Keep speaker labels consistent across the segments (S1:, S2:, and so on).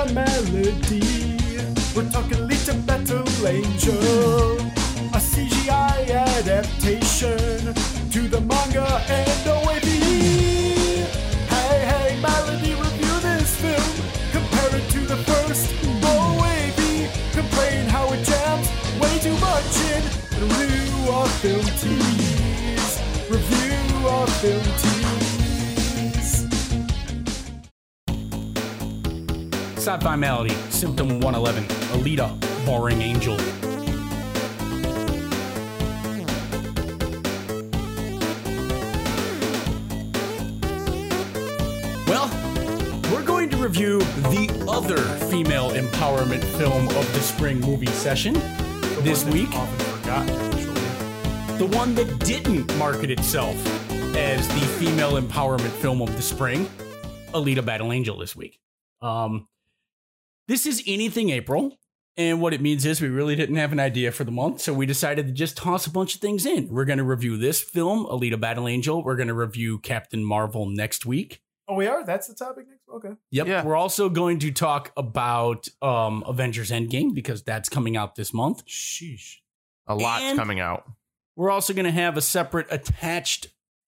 S1: sci-fi melody. We're talking Alita Battle Angel, a CGI adaptation to the manga and OAV. Hey, Melody, review this film. Compare it to the first OAV. Complain how it jams way too much in. Review our film tease. Review our film tease.
S2: Sci-Fi Melody, Symptom 111, Alita, Boring Angel. Well, we're going to review the other female empowerment film of the spring movie session this week.
S1: Often forgotten, actually.
S2: The one that didn't market itself as the female empowerment film of the spring, Alita Battle Angel this week. This is anything April, and what it means is we really didn't have an idea for the month, so we decided to just toss a bunch of things in. We're going to review this film, Alita Battle Angel. We're going to review Captain Marvel next week.
S1: Oh, we are? That's the topic next? Okay.
S2: Yep.
S3: Yeah.
S2: We're also going to talk about Avengers Endgame, because that's coming out this month.
S1: Sheesh.
S3: A lot's
S2: And-
S3: coming out.
S2: We're also going to have a separate attached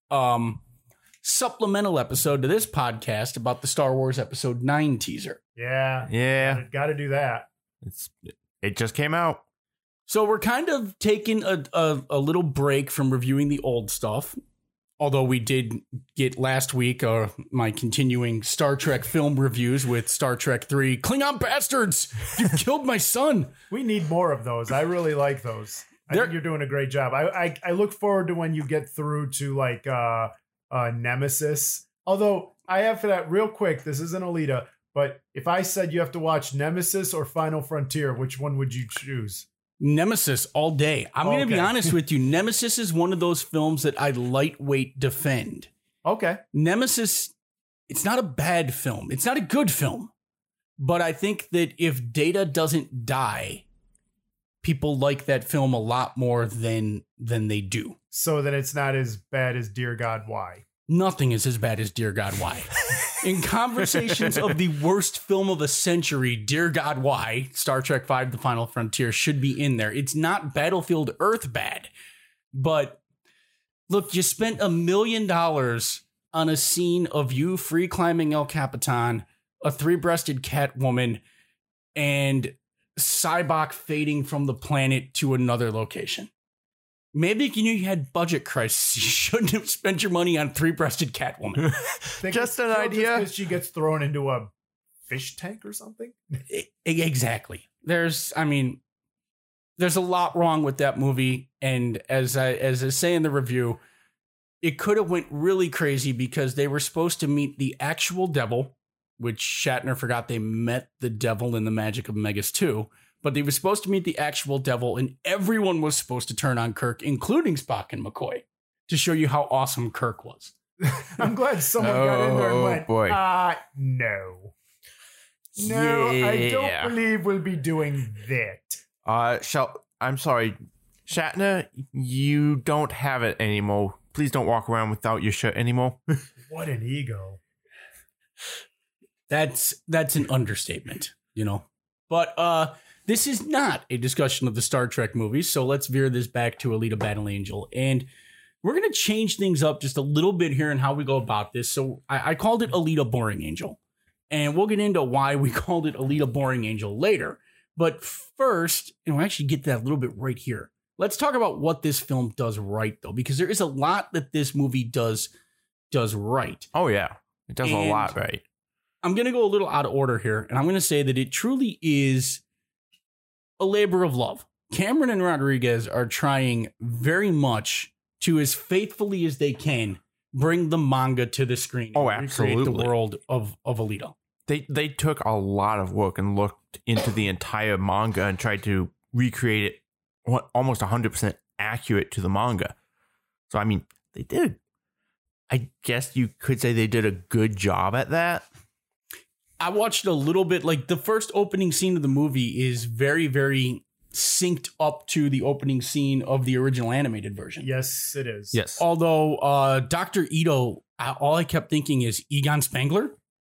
S2: supplemental episode to this podcast about the Star Wars Episode 9 teaser.
S1: Yeah.
S3: Yeah,
S1: Got to do that.
S3: it just came out.
S2: So we're kind of taking a little break from reviewing the old stuff. Although we did get last week my continuing Star Trek film reviews with Star Trek 3. Klingon bastards! You've killed my son!
S1: We need more of those. I really like those. I think you're doing a great job. I look forward to when you get through to like Nemesis. Although I have for that real quick, this isn't Alita, but if I said you have to watch Nemesis or Final Frontier, which one would you choose?
S2: Nemesis all day. I'm going to be
S1: Okay.
S2: honest with you. Nemesis is one of those films that I lightweight defend.
S1: Okay.
S2: Nemesis, it's not a bad film. It's not a good film. But I think that if Data doesn't die, people like that film a lot more than they do.
S1: So then it's not as bad as Dear God, Why?
S2: Nothing is as bad as Dear God, Why? In conversations of the worst film of the century, Dear God, Why? Star Trek V, The Final Frontier should be in there. It's not Battlefield Earth bad. But look, you spent $1 million on a scene of you free climbing El Capitan, a 3-breasted Catwoman, and Cybok fading from the planet to another location. Maybe you had budget crisis. You shouldn't have spent your money on 3-breasted Catwoman.
S3: Just an
S1: Just
S3: idea.
S1: because she gets thrown into a fish tank or something?
S2: Exactly. There's a lot wrong with that movie, and as I say in the review, it could have went really crazy because they were supposed to meet the actual devil, which Shatner forgot they met the devil in The Magic of Megas 2. But they were supposed to meet the actual devil, and everyone was supposed to turn on Kirk, including Spock and McCoy, to show you how awesome Kirk was.
S1: I'm glad someone got in there and went,
S3: boy.
S1: No. No, I
S3: Yeah.
S1: don't believe we'll be doing that.
S3: I'm sorry, Shatner, you don't have it anymore. Please don't walk around without your shirt anymore.
S1: What an ego.
S2: That's an understatement, you know. But this is not a discussion of the Star Trek movies, so let's veer this back to Alita Battle Angel. And we're going to change things up just a little bit here in how we go about this. So I called it Alita Boring Angel. And we'll get into why we called it Alita Boring Angel later. But first, and we'll actually get to that a little bit right here. Let's talk about what this film does right, though, because there is a lot that this movie does right.
S3: Oh, yeah. It does a
S2: And-
S3: lot right.
S2: I'm going to go a little out of order here, and I'm going to say that it truly is a labor of love. Cameron and Rodriguez are trying very much to, as faithfully as they can, bring the manga to the screen.
S3: Oh,
S2: and recreate the
S3: absolutely.
S2: world of Alita.
S3: They took a lot of work and looked into the entire manga and tried to recreate it almost 100% accurate to the manga. So, I mean, they did. I guess you could say they did a good job at that.
S2: I watched a little bit, like the first opening scene of the movie is very, very synced up to the opening scene of the original animated version.
S1: Yes, it is.
S3: Yes.
S2: Although Dr. Ito, all I kept thinking is Egon Spangler.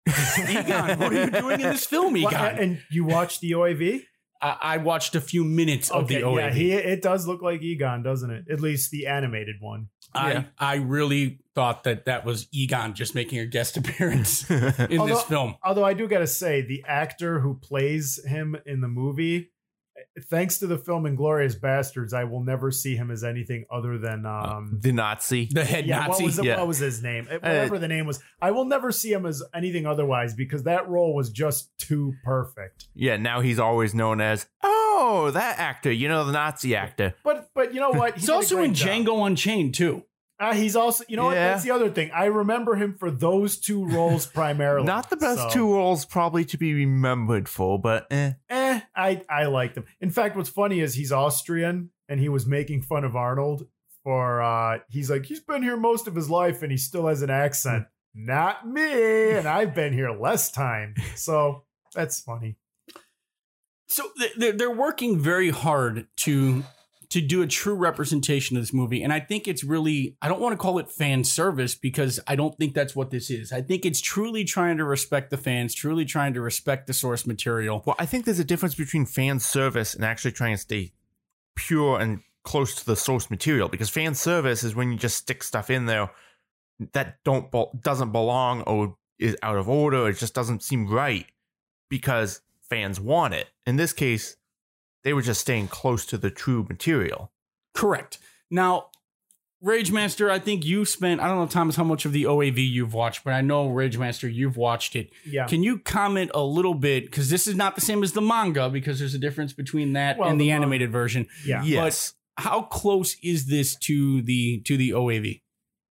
S2: Egon, what are you doing in this film, Egon?
S1: And you watched the OAV?
S2: I watched a few minutes of the OAV.
S1: Yeah, it does look like Egon, doesn't it? At least the animated one.
S2: I really thought that was Egon just making a guest appearance in this film.
S1: Although I do got to say, the actor who plays him in the movie, thanks to the film Inglourious Bastards, I will never see him as anything other than
S3: the Nazi,
S2: the head Nazi.
S1: What was his name? Whatever the name was, I will never see him as anything otherwise because that role was just too perfect.
S3: Yeah, now he's always known as that actor, the Nazi actor.
S1: But you know what?
S2: He's also in Django Unchained too.
S1: He's also, what? That's the other thing. I remember him for those two roles primarily.
S3: Not the best two roles probably to be remembered for, but
S1: I liked him. In fact, what's funny is he's Austrian and he was making fun of Arnold for, he's like, he's been here most of his life and he still has an accent. Not me. And I've been here less time. So that's funny.
S2: So they're working very hard to do a true representation of this movie. And I think it's really, I don't want to call it fan service because I don't think that's what this is. I think it's truly trying to respect the fans, truly trying to respect the source material.
S3: Well, I think there's a difference between fan service and actually trying to stay pure and close to the source material, because fan service is when you just stick stuff in there that doesn't belong or is out of order. It just doesn't seem right because fans want it. In this case, they were just staying close to the true material.
S2: Correct. Now, Ragemaster, I think you spent, I don't know, Thomas, how much of the OAV you've watched, but I know, Ragemaster, you've watched it.
S1: Yeah.
S2: Can you comment a little bit, because this is not the same as the manga, because there's a difference between that and the animated version.
S1: Yeah.
S3: Yes.
S2: But how close is this to the OAV?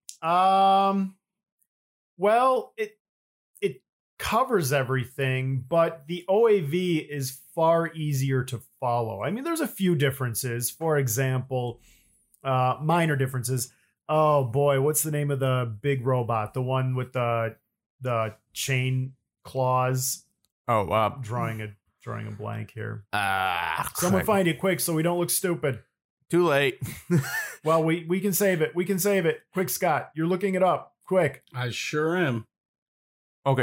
S1: Well, it covers everything, but the OAV is far easier to follow. I mean, there's a few differences. For example, minor differences. Oh boy, what's the name of the big robot? The one with the chain claws. Drawing a blank here. Someone find it quick so we don't look stupid.
S3: Too late.
S1: Well, we can save it. We can save it. Quick, Scott. You're looking it up. Quick.
S2: I sure am.
S3: Okay.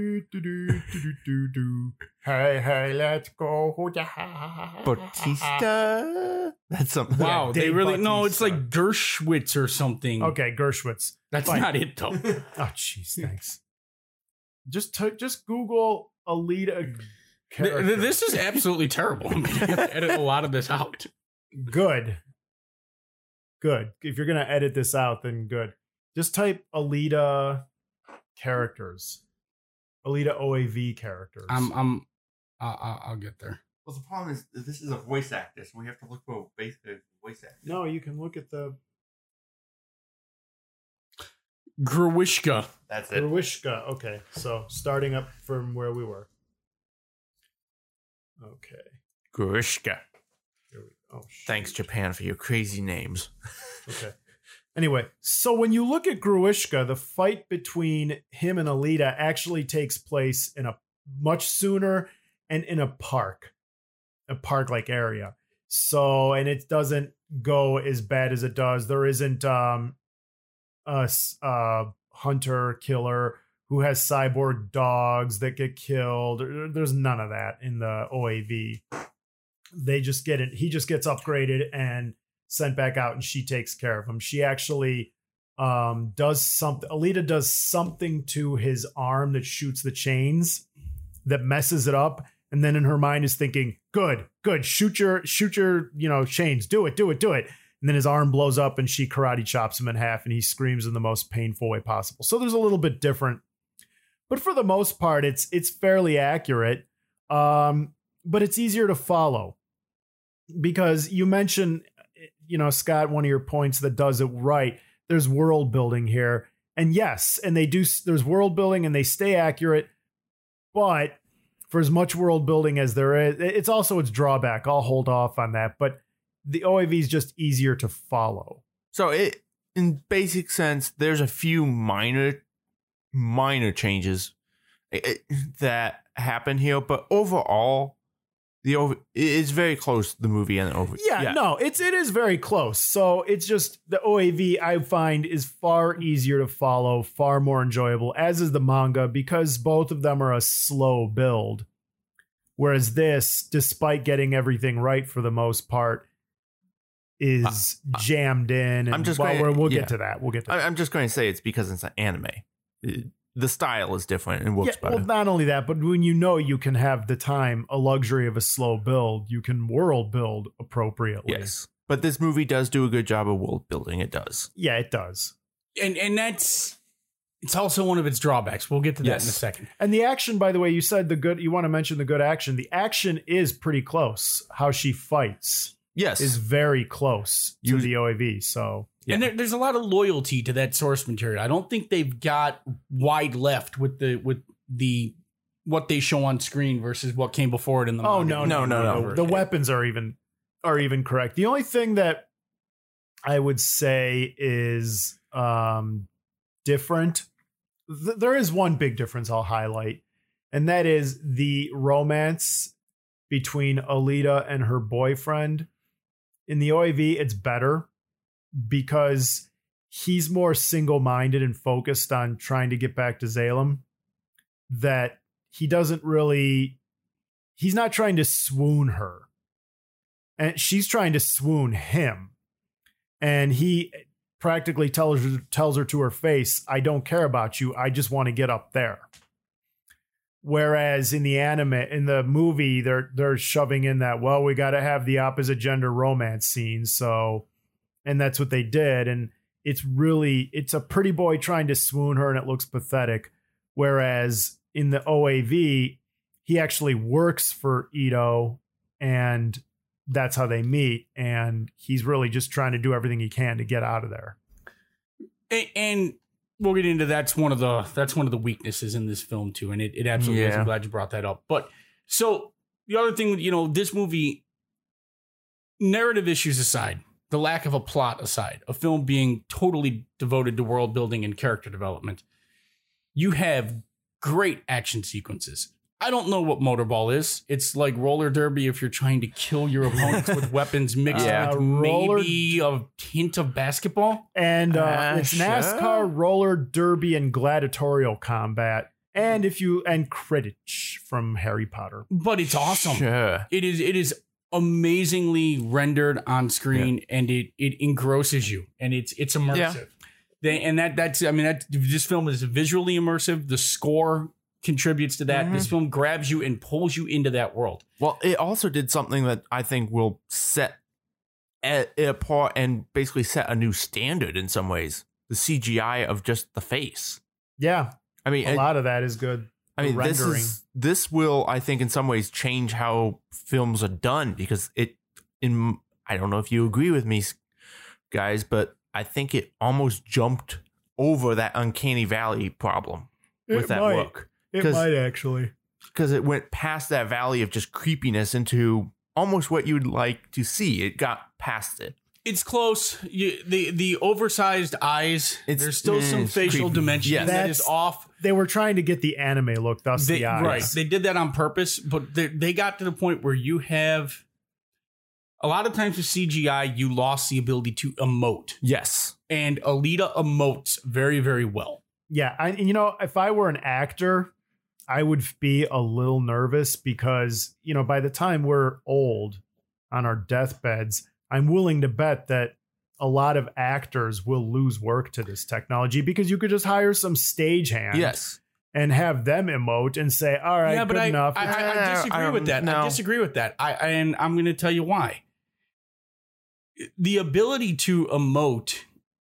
S1: Hey, let's go.
S3: Batista. That's something.
S2: Wow, they really
S1: Bautista.
S2: no. It's like Gershwitz or something.
S1: Okay, Gershwitz.
S2: That's
S1: Fine.
S2: not it though.
S1: Oh, jeez, thanks. Just Google Alita. character.
S2: This is absolutely terrible. I'm gonna have to edit a lot of this out.
S1: Good. If you're gonna edit this out, then good. Just type Alita characters. Alita OAV characters.
S2: I'll get there.
S3: Well, the problem is this is a voice actor, so we have to look for a basic voice actor.
S1: No, you can look at the
S2: Gruishka.
S3: That's it.
S1: Gruishka. Okay, so starting up from where we were. Okay.
S3: Gruishka.
S1: Here we go. Oh, shoot.
S3: Thanks, Japan, for your crazy names.
S1: Okay. Anyway, so when you look at Gruishka, the fight between him and Alita actually takes place in a much sooner and in a park-like area. So, and it doesn't go as bad as it does. There isn't a hunter killer who has cyborg dogs that get killed. There's none of that in the OAV. They just get it. He just gets upgraded and sent back out, and she takes care of him. She actually does something. Alita does something to his arm that shoots the chains that messes it up, and then in her mind is thinking, good, shoot your chains, do it. And then his arm blows up and she karate chops him in half and he screams in the most painful way possible. So there's a little bit different, but for the most part it's fairly accurate. But it's easier to follow because you mentioned, Scott, one of your points that does it right. There's world building here. And yes, and there's world building and they stay accurate, but for as much world building as there is, it's also its drawback. I'll hold off on that, but the OAV is just easier to follow.
S3: So in basic sense, there's a few minor changes that happen here, but overall, it's very close, the movie and the OVA.
S1: Yeah, no, it is very close. So it's just the OAV I find is far easier to follow, far more enjoyable, as is the manga, because both of them are a slow build. Whereas this, despite getting everything right for the most part, is jammed in. And we'll get to that. We'll get to that.
S3: I'm just going to say it's because it's an anime. The style is different and works better.
S1: Well, not only that, but when you can have the time, a luxury of a slow build, you can world build appropriately.
S3: Yes. But this movie does do a good job of world building. It does.
S1: Yeah, it does.
S2: And it's also one of its drawbacks. We'll get to that in a second.
S1: And the action, by the way, you said you want to mention the good action. The action is pretty close. How she fights is very close to the OAV. So.
S2: Yeah. And there's a lot of loyalty to that source material. I don't think they've got wide left with the what they show on screen versus what came before it in the manga.
S1: No. The weapons are even correct. The only thing that I would say is different. There is one big difference I'll highlight, and that is the romance between Alita and her boyfriend. In the OAV, it's better, because he's more single-minded and focused on trying to get back to Zalem, that he's not trying to swoon her, and she's trying to swoon him. And he practically tells her to her face, I don't care about you. I just want to get up there. Whereas in the movie, they're shoving in that, well, we got to have the opposite gender romance scene. So, and that's what they did. And it's a pretty boy trying to swoon her, and it looks pathetic. Whereas in the OAV, he actually works for Ito, and that's how they meet. And he's really just trying to do everything he can to get out of there.
S2: And we'll get into that's one of the weaknesses in this film too. And it absolutely is. I'm glad you brought that up. But so the other thing, this movie, narrative issues aside, the lack of a plot aside, a film being totally devoted to world building and character development, you have great action sequences. I don't know what Motorball is. It's like roller derby if you're trying to kill your opponents with weapons mixed with maybe a hint of basketball.
S1: And it's NASCAR, roller derby, and gladiatorial combat. And Quidditch from Harry Potter.
S2: But it's awesome.
S3: Sure.
S2: It is amazingly rendered on screen, and it engrosses you, and it's immersive. Yeah. This film is visually immersive. The score contributes to that. Mm-hmm. This film grabs you and pulls you into that world.
S3: Well, it also did something that I think will set it apart and basically set a new standard in some ways. The CGI of just the face.
S1: Yeah. I mean, a lot of that is good.
S3: I mean, this will, I think, in some ways change how films are done, because I don't know if you agree with me, guys, but I think it almost jumped over that uncanny valley problem with that look.
S1: It might actually.
S3: Because it went past that valley of just creepiness into almost what you'd like to see. It got past it.
S2: It's close. The oversized eyes, there's still some facial dimension that is off.
S1: They were trying to get the anime look, thus the eyes.
S2: Right. They did that on purpose, but they got to the point where you have... A lot of times with CGI, you lost the ability to emote.
S3: Yes.
S2: And Alita emotes very, very well.
S1: Yeah. If I were an actor, I would be a little nervous because, by the time we're old on our deathbeds, I'm willing to bet that a lot of actors will lose work to this technology, because you could just hire some stagehand.
S3: Yes.
S1: And have them emote and say, all right, good enough.
S2: I disagree with that. No. I disagree with that. And I'm going to tell you why. The ability to emote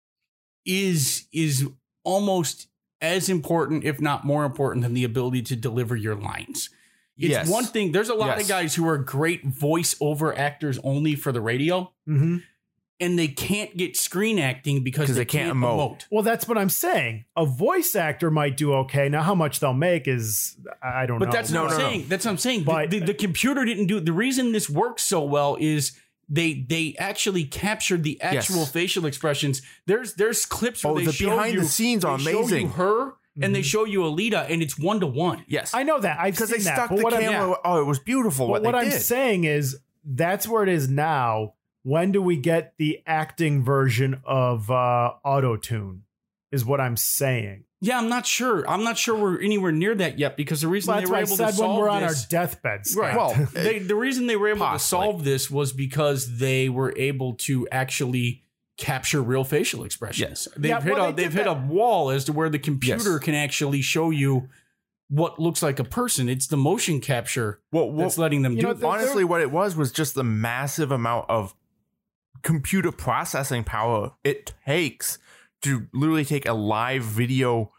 S2: is almost as important, if not more important, than the ability to deliver your lines. It's one thing. There's a lot of guys who are great voiceover actors only for the radio. Mm-hmm. And they can't get screen acting because they can't emote.
S1: Well, that's what I'm saying. A voice actor might do okay. Now, how much they'll make is, I don't know.
S2: But that's what I'm saying. That's what I'm saying. But the computer didn't do it. The reason this works so well is they actually captured the actual facial expressions. There's clips where they show
S3: behind
S2: you,
S3: the scenes are amazing.
S2: Show you her and they show you Alita, and it's 1-to-1.
S3: Yes.
S1: I know that. I've
S3: Because
S1: seen
S3: they
S1: that.
S3: stuck
S1: But
S3: the
S1: what I'm-
S3: camera. Oh, it was beautiful
S1: But
S3: what
S1: what
S3: they
S1: I'm
S3: did.
S1: saying is that's where it is now. When do we get the acting version of auto-tune is what I'm saying.
S2: Yeah, I'm not sure. I'm not sure we're anywhere near that yet, because the reason
S1: Well,
S2: they
S1: that's
S2: were
S1: why I
S2: able to
S1: said when
S2: solve
S1: we're on our
S2: this,
S1: deathbeds.
S2: right?
S3: Well,
S2: The reason they were able
S3: possibly.
S2: to solve this was because they were able to actually capture real facial expressions. They've
S1: Yeah,
S2: hit
S1: well,
S2: a
S1: they did
S2: hit a wall as to where the computer
S3: Yes.
S2: can actually show you what looks like a person. It's the motion capture
S3: Well,
S2: that's letting them
S1: you
S2: do
S1: know,
S2: that.
S3: honestly, what it was just the massive amount of computer processing power it takes to literally take a live video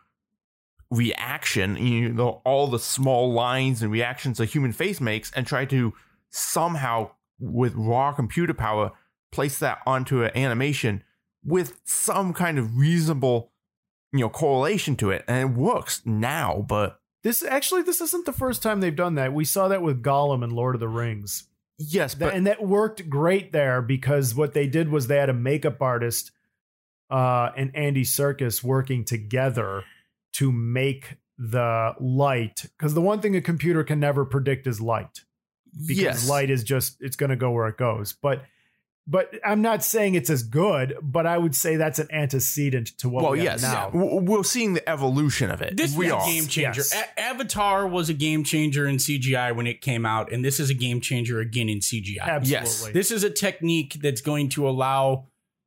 S3: reaction, you know, all the small lines and reactions a human face makes, and try to somehow, with raw computer power, place that onto an animation with some kind of reasonable, you know, correlation to it. And it works now, but
S1: This isn't the first time they've done that. We saw that with Gollum and Lord of the Rings.
S3: yes, but
S1: And that worked great there because what they did was they had a makeup artist and Andy Serkis working together to make the light. Because the one thing a computer can never predict is light. Because
S3: yes.
S1: light is just, it's going to go where it goes. But I'm not saying it's as good, but I would say that's an antecedent to what
S3: Well,
S1: we have
S3: yes,
S1: now.
S3: we're seeing the evolution of it.
S2: This
S3: we
S2: is a
S3: are.
S2: game changer.
S1: Yes.
S2: Avatar was a game changer in CGI when it came out, and this is a game changer again in CGI.
S1: Absolutely.
S3: Yes.
S2: This is a technique that's going to allow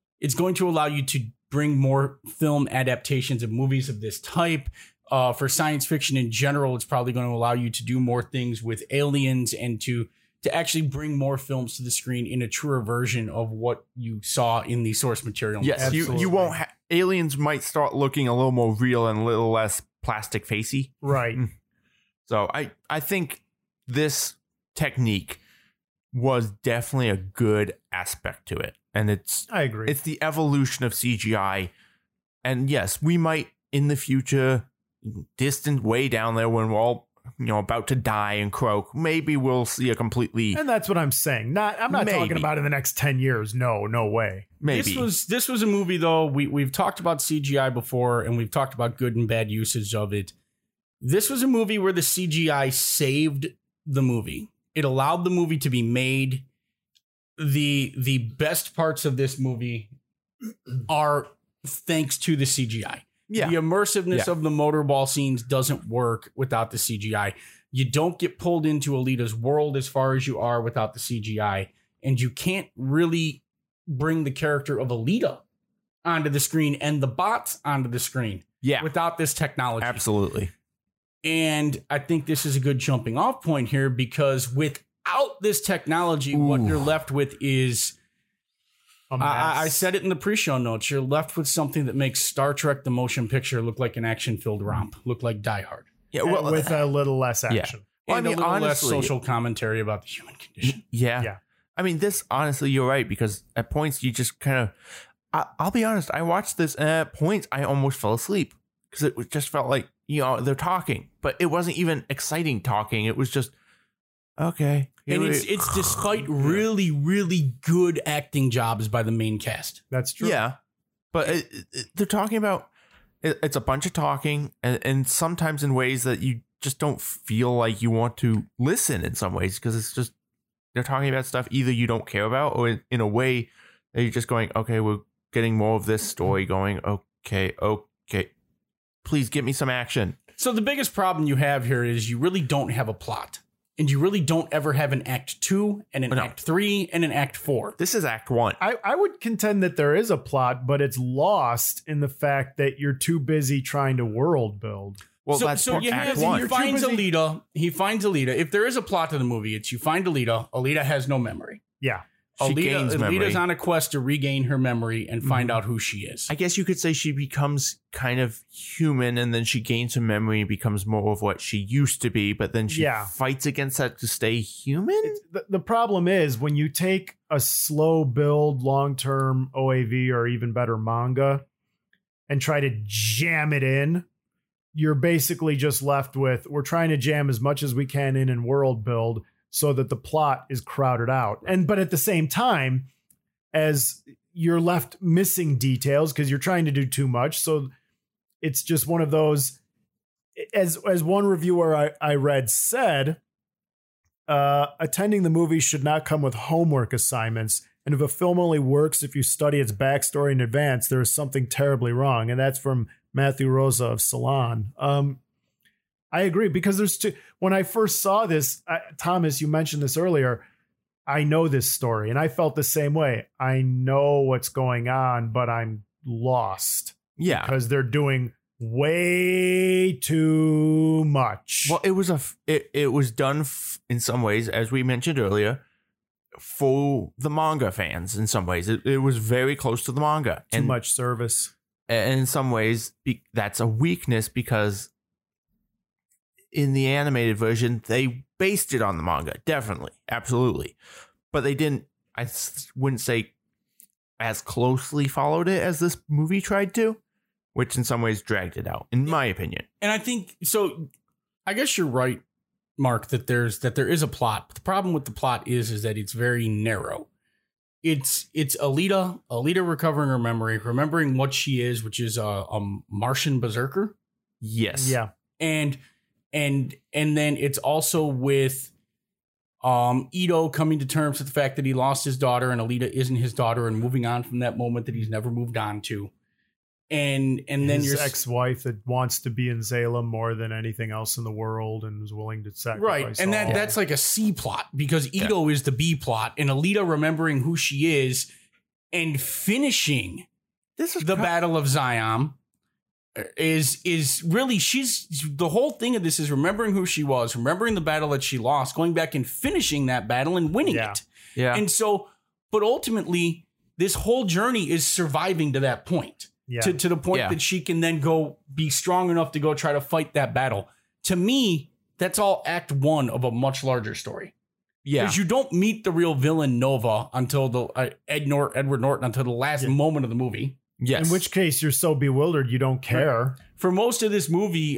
S2: you to bring more film adaptations of movies of this type. For science fiction in general, it's probably going to allow you to do more things with aliens and to actually bring more films to the screen in a truer version of what you saw in the source material.
S3: Yes,
S1: Absolutely.
S3: you won't. Aliens might start looking a little more real and a little less plastic facey.
S1: Right.
S3: So I think this technique was definitely a good aspect to it, and it's
S1: I agree.
S3: the evolution of CGI. And yes, we might in the future, distant way down there, when we're all, you know, about to die and croak, maybe we'll see a completely
S1: And that's what I'm saying. I'm not talking
S3: Maybe.
S1: about in the next 10 years. No way.
S3: maybe.
S2: This was a movie, though. We've talked about CGI before, and we've talked about good and bad usage of it. This was a movie where the CGI saved the movie. It allowed the movie to be made. The best parts of this movie are thanks to the CGI.
S3: Yeah.
S2: The immersiveness
S3: Yeah.
S2: of the motorball scenes doesn't work without the CGI. You don't get pulled into Alita's world as far as you are without the CGI. And you can't really bring the character of Alita onto the screen and the bots onto the screen
S3: Yeah,
S2: without this technology.
S3: absolutely.
S2: And I think this is a good jumping off point here, because without this technology, what
S3: Ooh.
S2: you're left with is,
S1: A mess.
S2: I said it in the pre-show notes, you're left with something that makes Star Trek the motion picture look like an action-filled romp, look like Die Hard.
S3: Yeah,
S1: And
S3: well,
S1: with a little less action.
S3: Well,
S2: And
S3: I
S2: a
S3: mean,
S2: little less
S3: honestly-
S2: social commentary about the human condition.
S3: yeah.
S1: Yeah.
S3: I mean, this, honestly, you're right, because at points you just kind of, I'll be honest, I watched this and at points I almost fell asleep because it just felt like, you know, they're talking, but it wasn't even exciting talking. It was just, okay. here
S2: And
S3: we-
S2: it's despite really, really good acting jobs by the main cast.
S1: That's true.
S3: yeah, but they're talking about, it's a bunch of talking, and sometimes in ways that you just don't feel like you want to listen in some ways, because it's just, they're talking about stuff either you don't care about, or in a way that you're just going, okay, we're getting more of this story going. Okay. Please give me some action.
S2: So the biggest problem you have here is you really don't have a plot. And you really don't ever have an Act 2 and an
S3: No.
S2: Act 3 and an Act 4.
S3: This is Act 1.
S1: I would contend that there is a plot, but it's lost in the fact that you're too busy trying to world build.
S3: Well,
S2: so,
S3: that's
S2: so you
S3: Act
S2: have,
S3: 1.
S2: he finds
S1: You're too
S2: Alita. He finds Alita. If there is a plot to the movie, it's you find Alita. Alita has no memory.
S1: Yeah.
S3: She gains memory.
S2: Alita's on a quest to regain her memory and find out who she is.
S3: I guess you could say she becomes kind of human, and then she gains her memory and becomes more of what she used to be, but then she
S1: Yeah.
S3: fights against that to stay human?
S1: The problem is when you take a slow build, long-term OAV or even better manga and try to jam it in, you're basically just left with, we're trying to jam as much as we can in world build so that the plot is crowded out. But at the same time, as you're left missing details because you're trying to do too much. So it's just one of those, as one reviewer I read said, attending the movie should not come with homework assignments. And if a film only works if you study its backstory in advance, there is something terribly wrong. And that's from Matthew Rosa of Salon. I agree, because there's two. When I first saw this, Thomas, you mentioned this earlier. I know this story, and I felt the same way. I know what's going on, but I'm lost.
S3: Yeah,
S1: because they're doing way too much.
S3: Well, it was done in some ways, as we mentioned earlier, for the manga fans. In some ways, it was very close to the manga.
S1: Too much service.
S3: And in some ways, that's a weakness, because in the animated version, they based it on the manga. Definitely. Absolutely. But they didn't, I wouldn't say, as closely followed it as this movie tried to, which in some ways dragged it out, in my opinion.
S2: And I think, so I guess you're right, Mark, that there is a plot. But the problem with the plot is that it's very narrow. It's Alita recovering her memory, remembering what she is, which is a Martian berserker.
S3: Yes.
S1: Yeah.
S2: And then it's also with Ito coming to terms with the fact that he lost his daughter and Alita isn't his daughter, and moving on from that moment that he's never moved on to. And then
S1: his
S2: your
S1: ex-wife that wants to be in Salem more than anything else in the world and is willing to sacrifice.
S2: Right. And that's like a C plot, because Ito is the B plot, and Alita remembering who she is and finishing the Battle of Zion is really, she's the whole thing of this is remembering who she was, remembering the battle that she lost, going back and finishing that battle and winning it.
S3: Yeah.
S2: And so, but ultimately, this whole journey is surviving to that point.
S1: Yeah.
S2: To the point that she can then go be strong enough to go try to fight that battle. To me, that's all act one of a much larger story.
S3: Yeah.
S2: Because you don't meet the real villain Nova until the Edward Norton until the last moment of the movie.
S3: Yes.
S1: In which case you're so bewildered you don't care.
S2: For most of this movie,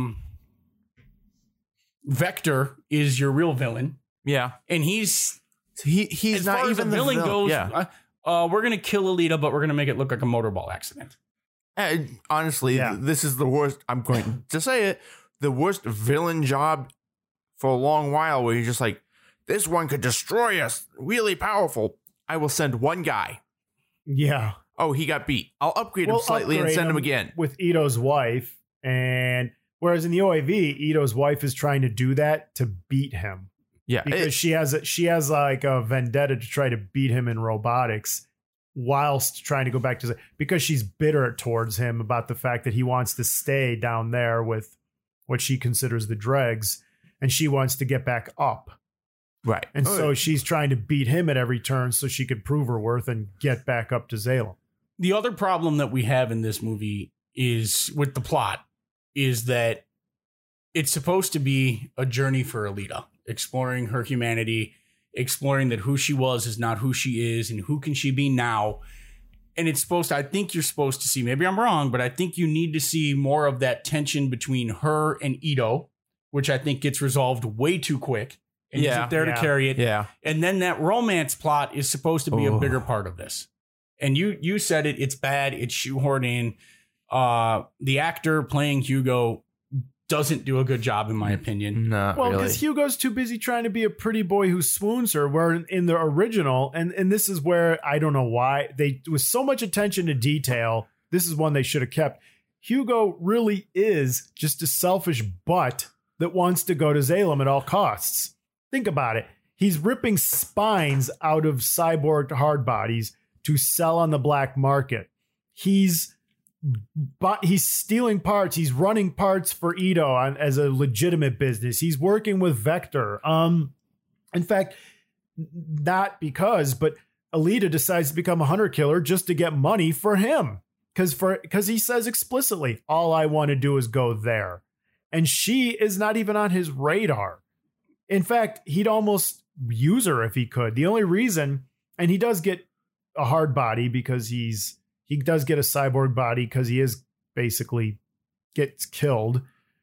S2: Vector is your real villain.
S3: Yeah.
S2: And he's
S3: as
S2: not
S3: far
S2: even
S3: as the
S2: villain goes.
S3: Yeah.
S2: We're gonna kill Alita, but we're gonna make it look like a motorball accident.
S3: Honestly, this is the worst. I'm going to say it. The worst villain job for a long while, where you're just like, this one could destroy us. Really powerful. I will send one guy.
S1: Yeah.
S3: Oh, he got beat. I'll upgrade him slightly and send him again.
S1: With Ito's wife. Whereas in the OAV, Ito's wife is trying to do that to beat him.
S3: Yeah.
S1: Because she has like a vendetta to try to beat him in robotics whilst trying to go back to, because she's bitter towards him about the fact that he wants to stay down there with what she considers the dregs, and she wants to get back up.
S3: Right.
S1: And so she's trying to beat him at every turn so she could prove her worth and get back up to Zalem.
S2: The other problem that we have in this movie is with the plot is that it's supposed to be a journey for Alita, exploring her humanity, exploring that who she was is not who she is, and who can she be now. And it's supposed to, I think you're supposed to see, maybe I'm wrong, but I think you need to see more of that tension between her and Ito, which I think gets resolved way too quick. And isn't there to carry it.
S3: Yeah.
S2: And then that romance plot is supposed to be a bigger part of this. And you said it, it's bad, it's shoehorned in. The actor playing Hugo doesn't do a good job, in my opinion.
S1: Well, because Hugo's too busy trying to be a pretty boy who swoons her, where in the original, and this is where I don't know why, with so much attention to detail, this is one they should have kept. Hugo really is just a selfish butt that wants to go to Zalem at all costs. Think about it. He's ripping spines out of cyborg hard bodies to sell on the black market. He's stealing parts. He's running parts for Ito as a legitimate business. He's working with Vector. In fact, not because, but Alita decides to become a hunter killer just to get money for him. Because he says explicitly, all I want to do is go there. And she is not even on his radar. In fact, he'd almost use her if he could. The only reason, and he does get a hard body because he does get a cyborg body because he is basically gets killed,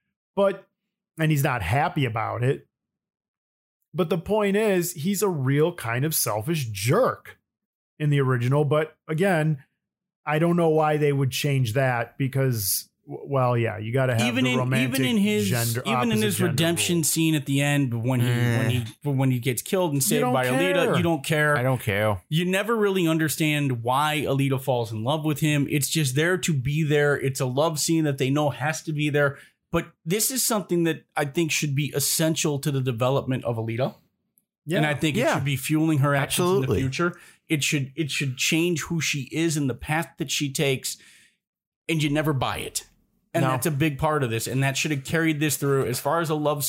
S1: and he's not happy about it. But the point is, he's a real kind of selfish jerk in the original. But again, I don't know why they would change that, because Well, yeah, you got to have the romantic
S2: even in his
S1: gender
S2: redemption
S1: rule.
S2: scene at the end when he gets killed and saved by Alita, you don't care.
S3: I don't care.
S2: You never really understand why Alita falls in love with him. It's just there to be there. It's a love scene that they know has to be there. But this is something that I think should be essential to the development of Alita. Yeah. And I think it should be fueling her actions in the future. It should change who she is and the path that she takes, and you never buy it. And that's a big part of this. And that should have carried this through. As far as a love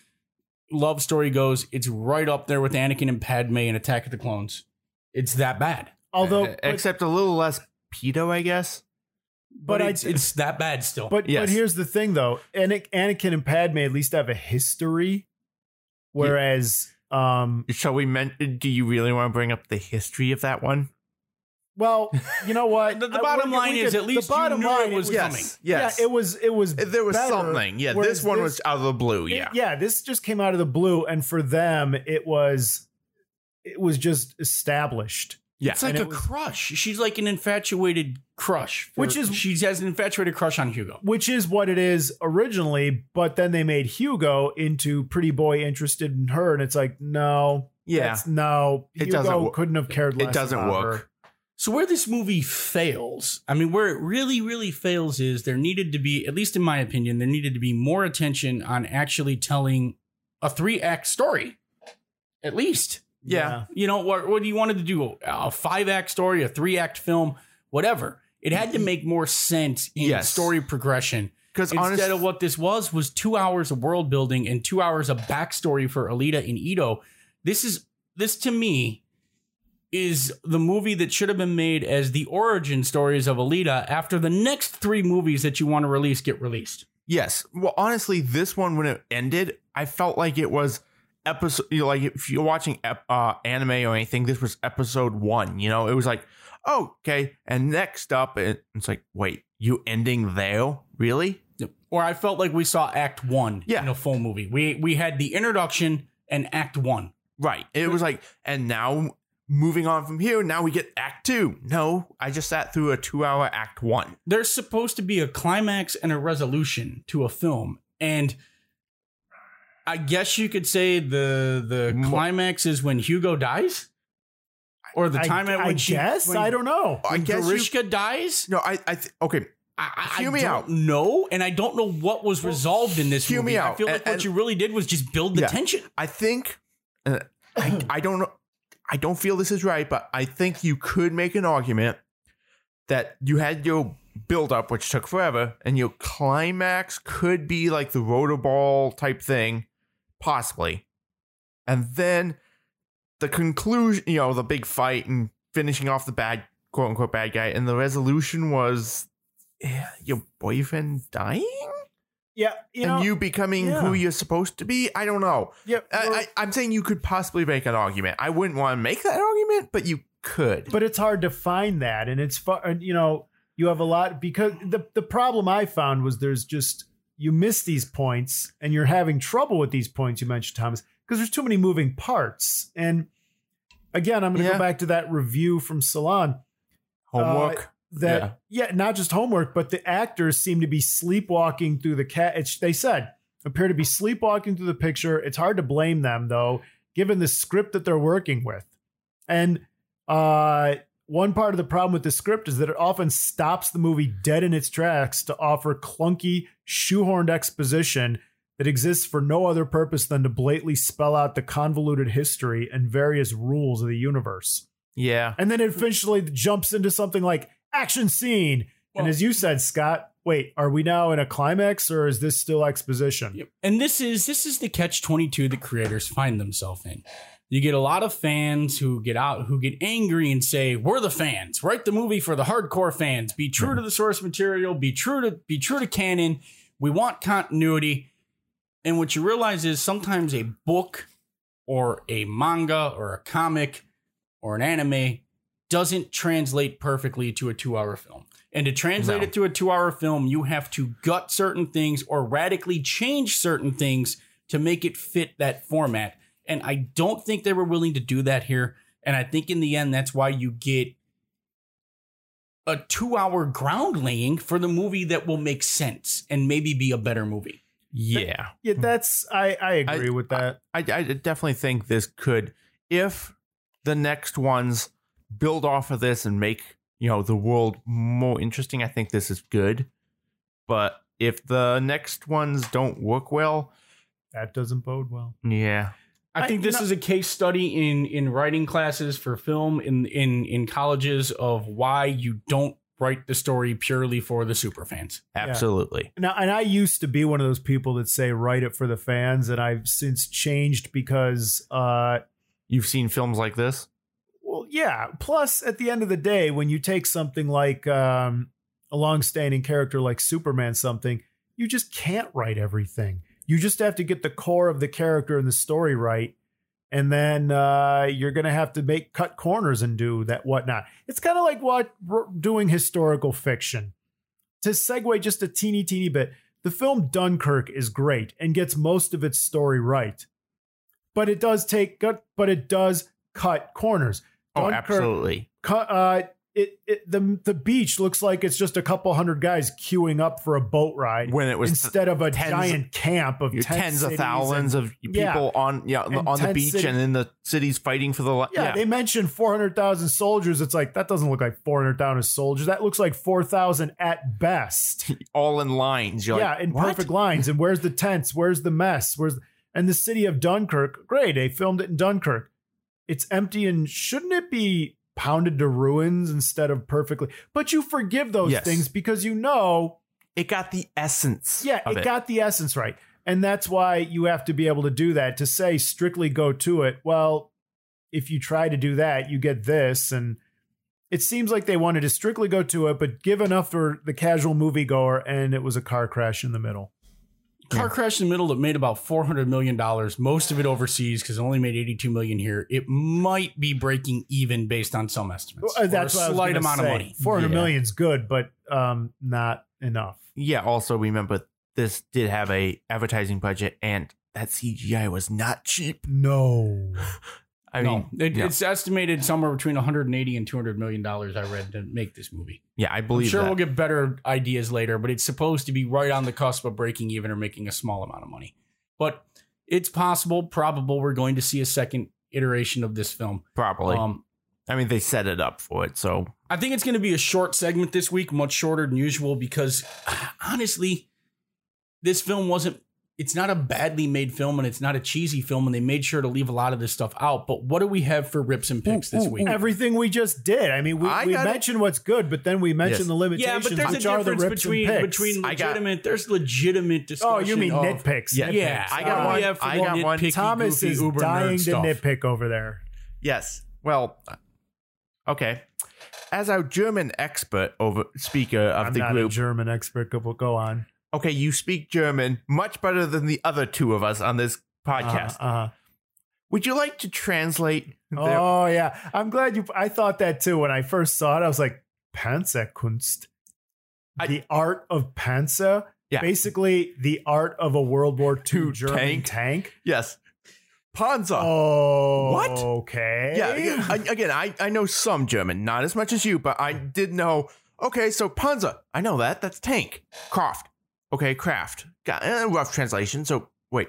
S2: story goes, it's right up there with Anakin and Padme in Attack of the Clones. It's that bad.
S1: Although,
S3: except a little less pedo, I guess.
S2: But it's that bad still.
S1: But here's the thing, though. Anakin and Padme at least have a history, whereas...
S3: Shall we do you really want to bring up the history of that one?
S1: Well, you know what?
S2: the bottom line is at least you knew it was coming.
S3: Yes.
S1: Yeah, it was
S3: there was
S1: better,
S3: something. Yeah, this one was out of the blue. Yeah.
S1: This just came out of the blue, and for them it was just established.
S2: Yeah. It's like a crush. She's like an infatuated crush. She has an infatuated crush on Hugo.
S1: Which is what it is originally, but then they made Hugo into pretty boy interested in her, and it's like, no.
S3: Yeah.
S1: Hugo couldn't have cared less.
S3: It doesn't work.
S1: Her.
S2: So where this movie fails, I mean, where it really, really fails is there needed to be, at least in my opinion, there needed to be more attention on actually telling a 3-act story. At least.
S3: Yeah.
S2: You know, what you wanted to do? A 5-act story, a 3-act film, whatever. It had to make more sense in story progression. Because instead of what this was 2 hours of world building and 2 hours of backstory for Alita and Ito. This to me is the movie that should have been made as the origin stories of Alita after the next 3 movies that you want to release get released.
S3: Yes. Well, honestly, this one, when it ended, I felt like it was episode, like if you're watching anime or anything, this was episode 1, it was like, oh, okay. And next up, it's like, wait, you ending there? Really?
S2: Or I felt like we saw act 1 in a full movie. We had the introduction and act 1.
S3: Right. It was like, and now moving on from here, now we get act 2. No, I just sat through a 2-hour act 1.
S2: There's supposed to be a climax and a resolution to a film. And I guess you could say the climax is when Hugo dies? Or the time at which
S1: I don't know.
S2: I guess Grishka dies?
S3: No, okay. Hear me out.
S2: No, and I don't know what was resolved in this movie.
S3: Hear me out.
S2: I feel like what you really did was just build the tension.
S3: I think I don't know. I don't feel this is right, but I think you could make an argument that you had your build up, which took forever, and your climax could be like the rotor ball type thing, possibly. And then the conclusion, the big fight and finishing off the quote unquote bad guy, and the resolution was your boyfriend dying?
S1: Yeah,
S3: you becoming who you're supposed to be. I don't know.
S1: Yeah,
S3: I'm saying you could possibly make an argument. I wouldn't want to make that argument, but you could.
S1: But it's hard to find that, and it's you have a lot because the problem I found was there's just you miss these points, and you're having trouble with these points you mentioned, Thomas, because there's too many moving parts. And again, I'm going to go back to that review from Salon.
S3: Homework.
S1: Not just homework, but the actors seem to be sleepwalking through they said appear to be sleepwalking through the picture. It's hard to blame them, though, given the script that they're working with. And one part of the problem with the script is that it often stops the movie dead in its tracks to offer clunky, shoehorned exposition that exists for no other purpose than to blatantly spell out the convoluted history and various rules of the universe.
S3: Yeah.
S1: And then it eventually jumps into something like action scene. And as you said, Scott, wait, are we now in a climax or is this still exposition?
S2: Yep. And this is the catch-22 that creators find themselves in. You get a lot of fans who get angry and say, we're the fans. Write the movie for the hardcore fans. Be true to the source material. Be true to canon. We want continuity. And what you realize is sometimes a book or a manga or a comic or an anime doesn't translate perfectly to a 2-hour film. And to translate it to a 2-hour film, you have to gut certain things or radically change certain things to make it fit that format. And I don't think they were willing to do that here. And I think in the end, that's why you get a 2-hour ground laying for the movie that will make sense and maybe be a better movie.
S3: Yeah.
S1: Yeah, that's I agree with that.
S3: I definitely think this could, if the next ones build off of this and make, the world more interesting, I think this is good. But if the next ones don't work well,
S1: That doesn't bode well.
S3: yeah.
S2: I think this is a case study in writing classes for film in colleges of why you don't write the story purely for the super fans.
S3: Absolutely.
S1: Now, and I used to be one of those people that say write it for the fans, and I've since changed because
S3: You've seen films like this?
S1: well, yeah. Plus, at the end of the day, when you take something like a long-standing character like Superman, you just can't write everything. You just have to get the core of the character and the story right, and then you're going to have to cut corners and do that whatnot. It's kind of like doing historical fiction. To segue just a teeny bit, the film Dunkirk is great and gets most of its story right, but it does cut corners.
S3: Oh,
S1: Dunkirk,
S3: absolutely.
S1: The beach looks like it's just a couple hundred guys queuing up for a boat ride
S3: When it was
S1: instead of a giant camp of
S3: tens of
S1: cities
S3: thousands of people on the beach and in the cities fighting for the
S1: They mentioned 400,000 soldiers. It's like, that doesn't look like 400,000 soldiers. That looks like 4,000 at best.
S3: all in lines. You're like,
S1: in
S3: what?
S1: perfect lines. And where's the tents? Where's the mess? And the city of Dunkirk? Great, they filmed it in Dunkirk. It's empty, and shouldn't it be pounded to ruins instead of perfectly? But you forgive those things because
S3: it got the essence.
S1: Yeah,
S3: of
S1: it got the essence right. And that's why you have to be able to do that. To say strictly go to it, well, if you try to do that, you get this. And it seems like they wanted to strictly go to it, but give enough for the casual moviegoer, and it was a car crash in the middle.
S2: Car crash in the middle that made about $400 million, most of it overseas because it only made $82 million here. It might be breaking even based on some estimates.
S1: That's
S2: a slight amount of money.
S1: $400 million's good, but not enough.
S3: Yeah, also remember, this did have a advertising budget, and that CGI was not cheap.
S1: No.
S3: I mean,
S2: it's estimated somewhere between $180 and $200 million, I read, to make this movie.
S3: Yeah, I believe
S2: I'm sure
S3: that.
S2: we'll get better ideas later, but it's supposed to be right on the cusp of breaking even or making a small amount of money. But it's probable we're going to see a second iteration of this film.
S3: Probably. I mean, they set it up for it, so.
S2: I think it's going to be a short segment this week, much shorter than usual, because honestly, this film it's not a badly made film, and it's not a cheesy film, and they made sure to leave a lot of this stuff out. But what do we have for rips and picks this week?
S1: Everything we just did. I mean, we mentioned what's good, but then we mentioned the limitations.
S2: Yeah, but there's a difference between legitimate. There's legitimate discussion.
S1: Oh, you mean nitpicks?
S2: Yeah,
S3: I got one.
S1: Thomas is dying to nitpick over there.
S3: Yes. Well, okay. As our German expert speaker of the group,
S1: I'm not a German expert. Go on.
S3: Okay, you speak German much better than the other two of us on this podcast. Would you like to translate?
S1: Oh, yeah. I'm glad I thought that too. When I first saw it, I was like, Panzerkunst. The art of Panzer?
S3: Yeah.
S1: Basically, the art of a World War II German tank?
S3: Yes. Panzer.
S1: Oh,
S3: what?
S1: Okay.
S3: Yeah. Again, I know some German, not as much as you, but I did know. Okay, so Panzer. I know that. That's tank. Kraft. Okay, craft. Got rough translation. So wait.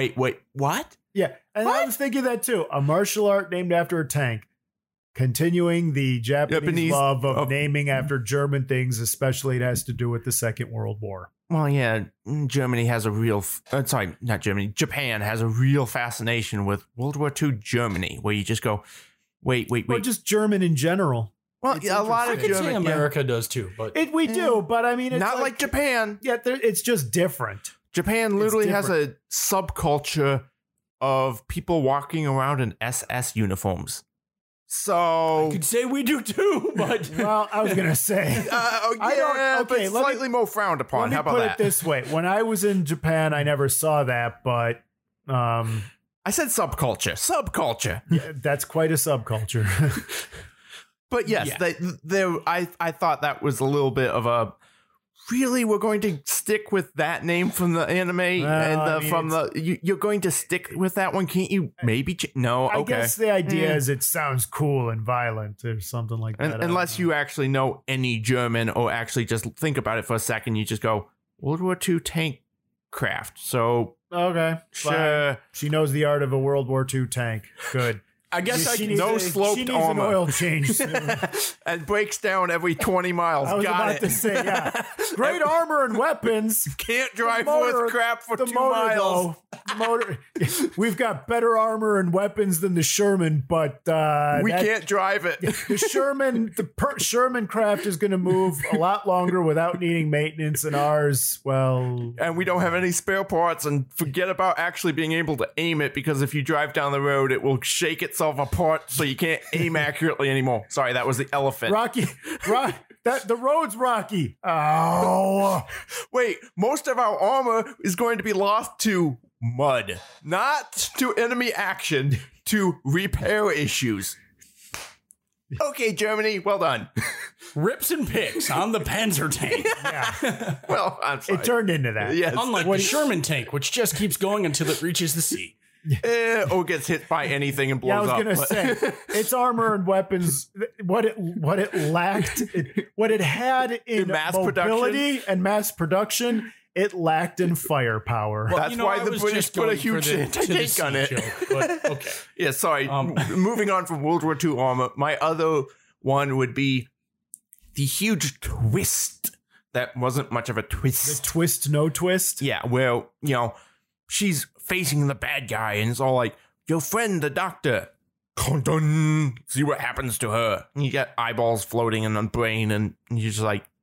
S3: What?
S1: Yeah, and I was thinking that too. A martial art named after a tank. Continuing the Japanese love of naming after German things, especially it has to do with the Second World War.
S3: Well, yeah, Germany has a real... sorry, not Germany. Japan has a real fascination with World War II Germany, where you just go, wait.
S1: Or just German in general.
S3: Well, a lot of
S2: I could
S3: German...
S2: say America does too, but...
S1: We do, but I mean... It's
S3: not like Japan.
S1: Yeah, it's just different.
S3: Japan literally has a subculture of people walking around in SS uniforms. So...
S2: I could say we do too, but...
S1: Well, I was going to say...
S3: but slightly more frowned upon. How about that?
S1: Let me put it this way. When I was in Japan, I never saw that, but...
S3: I said subculture. Subculture.
S1: Yeah, that's quite a subculture.
S3: But yes, I thought that was a little bit of a really, we're going to stick with that name from the anime you're going to stick with that one? Can't you maybe? No, okay.
S1: I guess the idea is it sounds cool and violent or something like that.
S3: Unless you actually know any German or actually just think about it for a second, you just go World War II tank craft. So
S1: okay,
S3: sure.
S1: Fine. She knows the art of a World War II tank. Good.
S2: I guess
S1: She
S3: no
S1: needs
S3: sloped
S1: an
S3: armor.
S1: oil change soon.
S3: and breaks down every 20 miles.
S1: I was
S3: Got
S1: about
S3: it.
S1: to say, yeah. Great armor and weapons.
S3: Can't drive
S1: motor-
S3: worth crap for
S1: the
S3: 2
S1: motor,
S3: miles.
S1: though, the motor. We've got better armor and weapons than the Sherman, but
S3: We can't drive it.
S1: the Sherman, Sherman craft is going to move a lot longer without needing maintenance, and ours, well,
S3: And we don't have any spare parts, and forget about actually being able to aim it, because if you drive down the road, it will shake itself apart so you can't aim accurately anymore. Sorry, that was the elephant.
S1: the road's rocky. Oh,
S3: Wait, most of our armor is going to be lost to mud, not to enemy action, to repair issues. Okay, Germany, well done.
S2: Rips and picks on the Panzer tank.
S1: yeah.
S3: Well, I'm sorry.
S1: It turned into that.
S3: Yes.
S2: Unlike the Sherman tank, which just keeps going until it reaches the sea.
S3: Or gets hit by anything and blows
S1: Yeah, I was
S3: up.
S1: gonna say its armor and weapons. What it lacked, what it had in
S3: mass
S1: mobility and mass production, it lacked in firepower.
S3: That's
S2: You know,
S3: why
S2: I
S3: the
S2: was
S3: British
S2: just
S3: put a
S2: going for
S3: huge
S2: the
S3: anti-tank on it.
S2: joke, but okay.
S3: Yeah, sorry. Moving on from World War II armor, my other one would be the huge twist. That wasn't much of a twist.
S1: The twist, no twist.
S3: Yeah, well, she's facing the bad guy, and it's all like, your friend, the doctor. Dun, dun, see what happens to her. And you get eyeballs floating in the brain, and you're just like,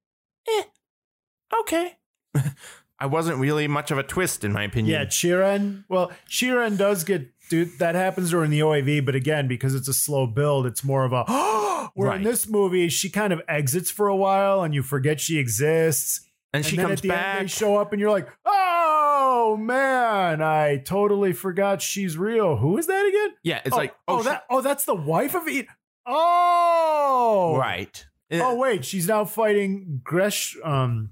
S3: okay. I wasn't really much of a twist, in my opinion.
S1: Yeah, Chiren. Well, Chiren does get. Dude, that happens during the OAV, but again, because it's a slow build, it's more of a. Where in this movie, she kind of exits for a while, and you forget she exists.
S3: And she
S1: then
S3: comes
S1: at the
S3: back.
S1: End, they show up, and you're like, "Oh man, I totally forgot she's real." Who is that again?
S3: Yeah, it's
S1: That's the wife of Eden. Oh,
S3: right.
S1: Oh wait, she's now fighting Gershwin.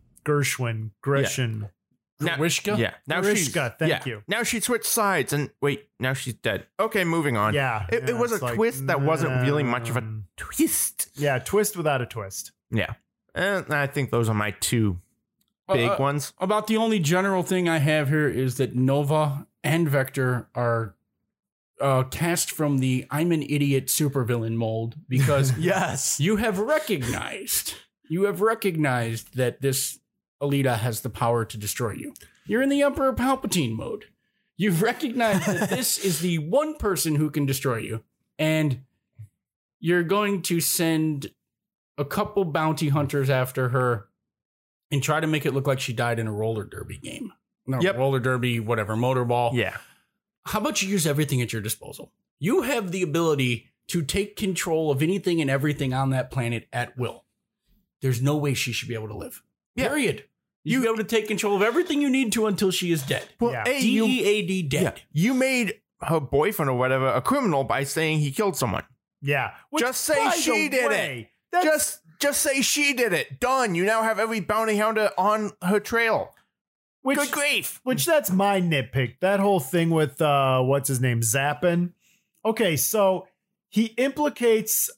S3: Now,
S2: Wishka?
S3: Yeah. Now
S1: Grishka, thank you.
S3: Now she switched sides, and wait, now she's dead. Okay, moving on.
S1: Yeah,
S3: It was a
S1: it's like,
S3: twist that wasn't really much of a twist.
S1: Yeah, twist without a twist.
S3: Yeah. And I think those are my two big ones.
S2: About the only general thing I have here is that Nova and Vector are cast from the I'm an idiot supervillain mold because
S3: Yes.
S2: you have recognized that this Alita has the power to destroy you. You're in the Emperor Palpatine mode. You've recognized that this is the one person who can destroy you, and you're going to send a couple bounty hunters after her and try to make it look like she died in a roller derby game. No,
S3: Yep.
S2: roller derby, whatever, motorball.
S3: Yeah.
S2: How about you use everything at your disposal? You have the ability to take control of anything and everything on that planet at will. There's no way she should be able to live.
S3: Yeah.
S2: Period. You'll be able to take control of everything you need to until she is dead.
S3: Well,
S1: Yeah.
S3: hey,
S2: DEAD dead.
S3: you made her boyfriend or whatever a criminal by saying he killed someone.
S1: Yeah,
S3: Just say
S1: by
S3: she
S1: the
S3: did
S1: way,
S3: it. Just say she did it. Done. You now have every bounty hunter on her trail. Good grief.
S1: Which that's my nitpick. That whole thing with what's his name, Zappin. Okay, so he implicates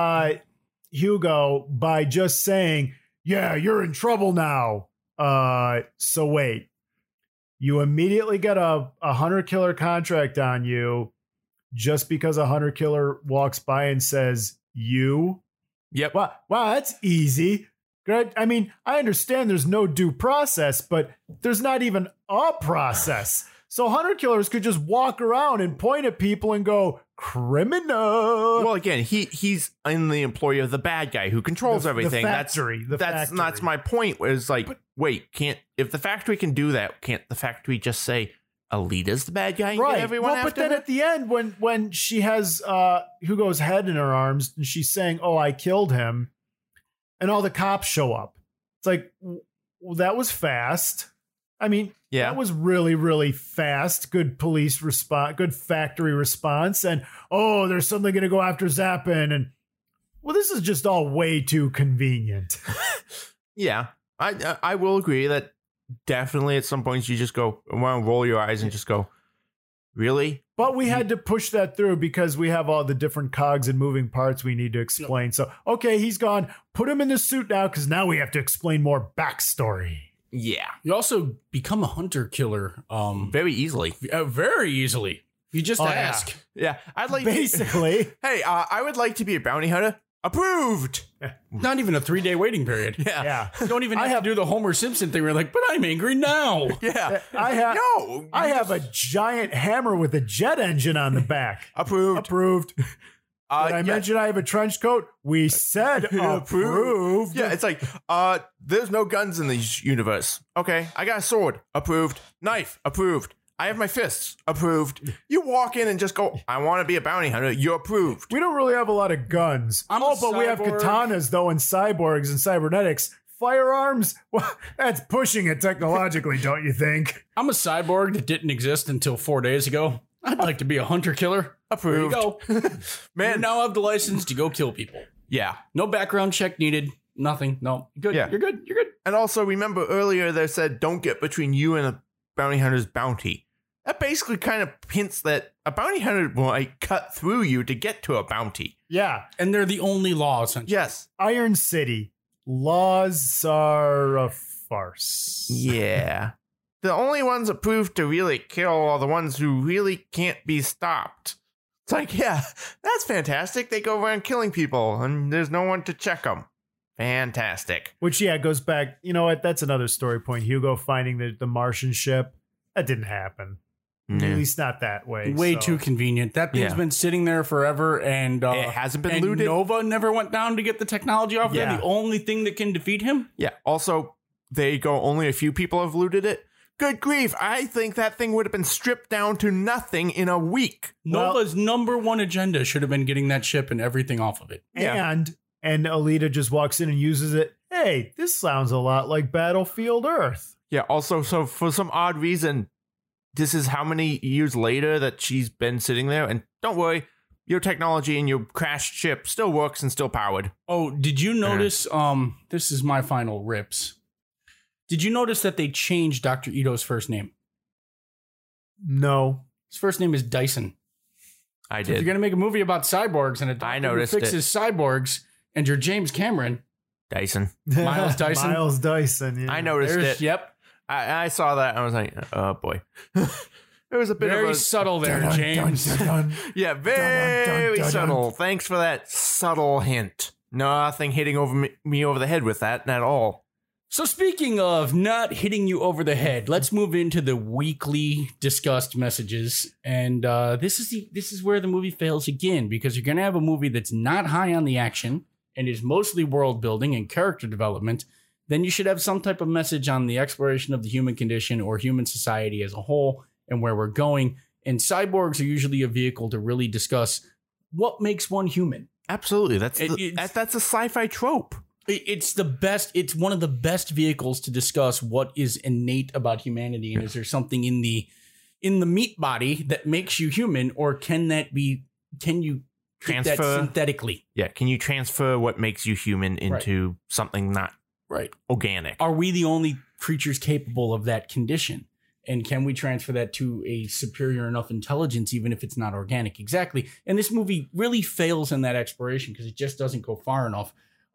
S1: Hugo by just saying, "Yeah, you're in trouble now." So wait, you immediately get a hunter killer contract on you just because a hunter killer walks by and says you.
S3: Yep.
S1: Wow, that's easy. Good. I mean, I understand there's no due process, but there's not even a process. So hunter killers could just walk around and point at people and go, criminal.
S3: Well, again, he's in the employ of the bad guy who controls everything.
S1: That's
S3: my point. Was like, wait, if the factory can do that, can't the factory just say Alita's the bad guy and
S1: right.
S3: get everyone
S1: well,
S3: after
S1: but then
S3: her?
S1: at the end, when she has Hugo's head in her arms and she's saying, "Oh, I killed him," and all the cops show up, it's like, well, that was fast. I mean, that was really, really fast. Good police response, good factory response. And, oh, there's something going to go after Zappin. And, well, this is just all way too convenient.
S3: Yeah. I will agree that definitely at some points you just go, want to roll your eyes and just go, really?
S1: But we had to push that through because we have all the different cogs and moving parts we need to explain. So, okay, he's gone. Put him in the suit now because now we have to explain more backstory.
S3: Yeah.
S2: You also become a hunter killer
S3: Very easily.
S2: very easily. You just ask.
S3: Yeah. I'd like
S1: Basically.
S3: Hey, I would like to be a bounty hunter. Approved.
S2: Not even a 3-day waiting period.
S1: Yeah.
S2: You don't even have to do the Homer Simpson thing where you're like, but I'm angry now.
S3: Yeah.
S1: I have a giant hammer with a jet engine on the back.
S3: Approved.
S1: Did I mention I have a trench coat? We said approved.
S3: Yeah, it's like, there's no guns in this universe. Okay, I got a sword. Approved. Knife. Approved. I have my fists. Approved. You walk in and just go, I want to be a bounty hunter. You're approved.
S1: We don't really have a lot of guns. But we have katanas, though, and cyborgs and cybernetics. Firearms? Well, that's pushing it technologically, don't you think?
S2: I'm a cyborg that didn't exist until 4 days ago. I'd like to be a hunter killer.
S3: Approved.
S2: There you go.
S3: Man.
S2: You now have the license to go kill people.
S3: Yeah.
S2: No background check needed. Nothing. No. Good.
S3: Yeah.
S2: You're good. You're good.
S3: And also, remember earlier they said, don't get between you and a bounty hunter's bounty. That basically kind of hints that a bounty hunter will cut through you to get to a bounty.
S1: Yeah.
S2: And they're the only law, essentially.
S3: Yes.
S1: Iron City. Laws are a farce.
S3: Yeah. The only ones approved to really kill are the ones who really can't be stopped. It's like, yeah, that's fantastic. They go around killing people and there's no one to check them. Fantastic.
S1: Which, yeah, goes back. You know what? That's another story point. Hugo finding the Martian ship. That didn't happen. At least not that way.
S2: Way too convenient. That thing's been sitting there forever, and
S3: it hasn't been looted.
S2: Nova never went down to get the technology off there. The only thing that can defeat him.
S3: Yeah. Also, there you go. Only a few people have looted it. Good grief. I think that thing would have been stripped down to nothing in a week.
S2: Nova's number one agenda should have been getting that ship and everything off of it.
S1: And Alita just walks in and uses it. Hey, this sounds a lot like Battlefield Earth.
S3: Yeah. Also, so for some odd reason, this is how many years later that she's been sitting there. And don't worry, your technology and your crashed ship still works and still powered.
S2: Oh, did you notice? This is my final rips. Did you notice that they changed Dr. Ito's first name?
S1: No.
S2: His first name is Dyson.
S3: I
S2: So
S3: did.
S2: if you're going to make a movie about cyborgs and a doctor who fixes cyborgs and you're James Cameron,
S3: Dyson.
S2: Miles Dyson.
S1: Miles Dyson. Yeah.
S3: I noticed it.
S2: Yep.
S3: I saw that and I was like, oh boy. It was a bit
S2: Very
S3: of a
S2: subtle there,
S1: Dun,
S2: James.
S1: dun, dun, dun.
S3: Yeah, very
S1: dun, dun.
S3: subtle. Thanks for that subtle hint. Nothing hitting over me over the head with that at all.
S2: So speaking of not hitting you over the head, let's move into the weekly discussed messages. And this is where the movie fails again, because you're going to have a movie that's not high on the action and is mostly world building and character development. Then you should have some type of message on the exploration of the human condition or human society as a whole and where we're going. And cyborgs are usually a vehicle to really discuss what makes one human.
S3: Absolutely. That's a sci-fi trope.
S2: It's the best. It's one of the best vehicles to discuss what is innate about humanity. And is there something in the meat body that makes you human, or can you transfer that synthetically?
S3: Yeah. Can you transfer what makes you human into something not organic?
S2: Are we the only creatures capable of that condition? And can we transfer that to a superior enough intelligence, even if it's not organic? Exactly. And this movie really fails in that exploration because it just doesn't go far enough.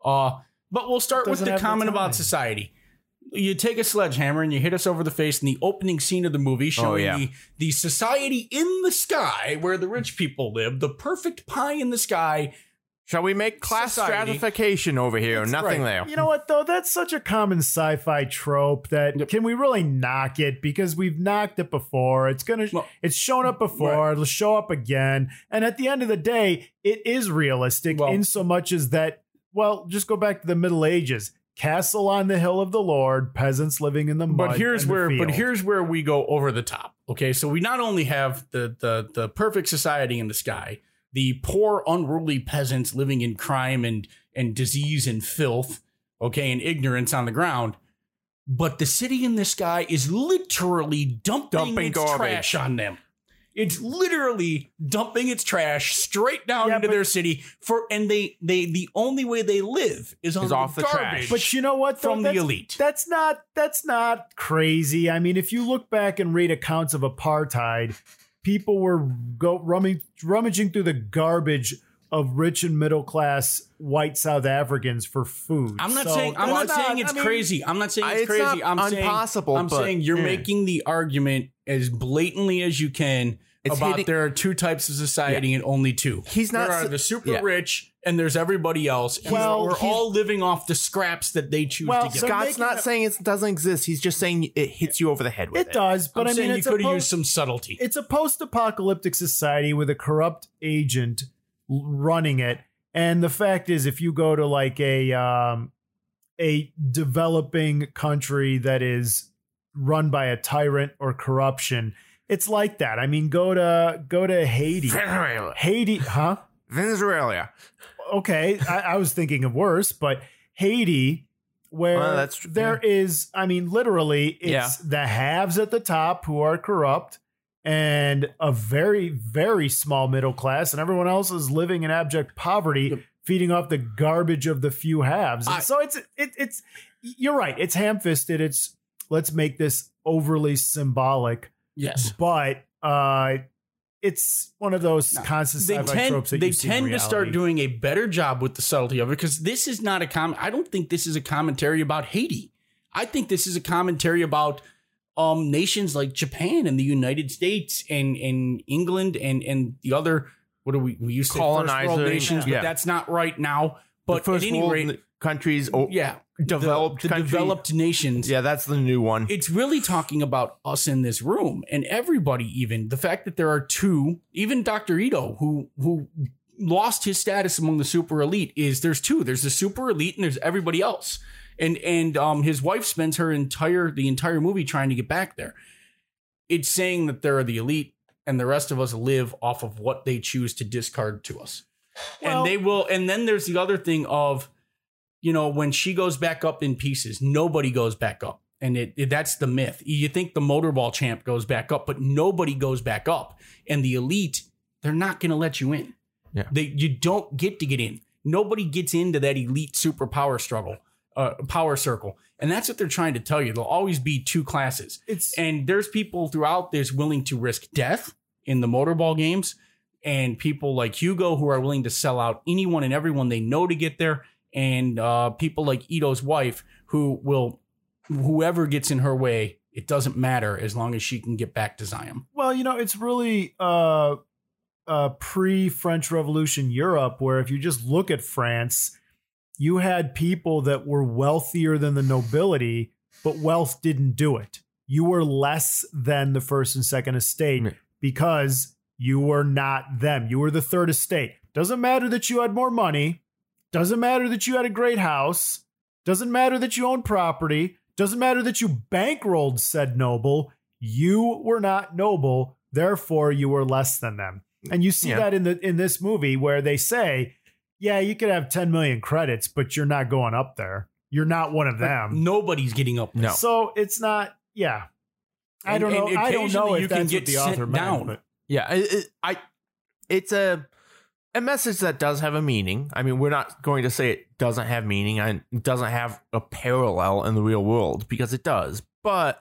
S2: But we'll start with the comment about society. You take a sledgehammer and you hit us over the face in the opening scene of the movie, showing the society in the sky where the rich people live, the perfect pie in the sky.
S3: Shall we make class stratification over here?
S1: That's
S3: Nothing there.
S1: You know what, though? That's such a common sci-fi trope that can we really knock it? Because we've knocked it before. It's shown up before. It'll show up again. And at the end of the day, it is realistic in so much as that, just go back to the Middle Ages. Castle on the hill of the Lord, peasants living in the mud.
S2: But here's where we go over the top. Okay, so we not only have the perfect society in the sky, the poor, unruly peasants living in crime and disease and filth, okay, and ignorance on the ground. But the city in the sky is literally dumping its
S3: garbage.
S2: trash on them. It's literally dumping its trash straight down into their city and they the only way they live is off the garbage.
S1: Trash. But you know what?
S2: From the elite.
S1: That's not crazy. I mean, if you look back and read accounts of apartheid, people were rummaging through the garbage of rich and middle class white South Africans for food.
S2: I'm not saying it's crazy. I'm not saying it's crazy. I'm saying you're making the argument as blatantly as you can about there are two types of society and only two. There are the super rich and there's everybody else. And we're all living off the scraps that they choose to get.
S3: Scott's not saying it doesn't exist. He's just saying it hits you over the head with it.
S1: It does, but
S2: I'm saying you could have used some subtlety.
S1: It's a post-apocalyptic society with a corrupt agent running it. And the fact is, if you go to like a developing country that is run by a tyrant or corruption, it's like that. I mean, go to Haiti.
S3: Venezuela.
S1: Haiti, huh?
S3: Venezuela.
S1: Okay, I was thinking of worse, but Haiti, where there is, I mean, literally, it's the haves at the top who are corrupt and a very, very small middle class, and everyone else is living in abject poverty, feeding off the garbage of the few haves. And so it's you're right. It's ham-fisted. It's let's make this overly symbolic.
S2: Yes,
S1: but it's one of those constant sci-fi tropes that
S2: they tend to start doing a better job with the subtlety of it, because this is not I don't think this is a commentary about Haiti. I think this is a commentary about nations like Japan and the United States and England and the other, what do we used to say first world nations, but that's not right now. But at any rate,
S3: countries,
S2: developed nations.
S3: Yeah, that's the new one.
S2: It's really talking about us in this room and everybody. Even the fact that there are two, even Dr. Ito, who lost his status among the super elite, there's two. There's the super elite and there's everybody else. And his wife spends the entire movie trying to get back there. It's saying that there are the elite and the rest of us live off of what they choose to discard to us. Well, and they will. And then there's the other thing of, when she goes back up in pieces, nobody goes back up. And that's the myth. You think the motorball champ goes back up, but nobody goes back up. And the elite, they're not going to let you in.
S3: Yeah.
S2: You don't get to get in. Nobody gets into that elite superpower struggle. Power circle. And that's what they're trying to tell you. There'll always be two classes. And there's people throughout this willing to risk death in the motorball games, and people like Hugo who are willing to sell out anyone and everyone they know to get there, and people like Ito's wife who will, whoever gets in her way, it doesn't matter as long as she can get back to Zion.
S1: Well, it's really pre-French Revolution Europe, where if you just look at France, you had people that were wealthier than the nobility, but wealth didn't do it. You were less than the first and second estate because you were not them. You were the third estate. Doesn't matter that you had more money. Doesn't matter that you had a great house. Doesn't matter that you owned property. Doesn't matter that you bankrolled said noble. You were not noble. Therefore, you were less than them. And you see that in this movie where they say, yeah, you could have 10 million credits, but you're not going up there. You're not one of them.
S2: Nobody's getting up there.
S3: No.
S1: So it's not, I don't know. I don't know if that's what the author meant. But.
S3: Yeah, it's a message that does have a meaning. I mean, we're not going to say it doesn't have meaning and it doesn't have a parallel in the real world, because it does. But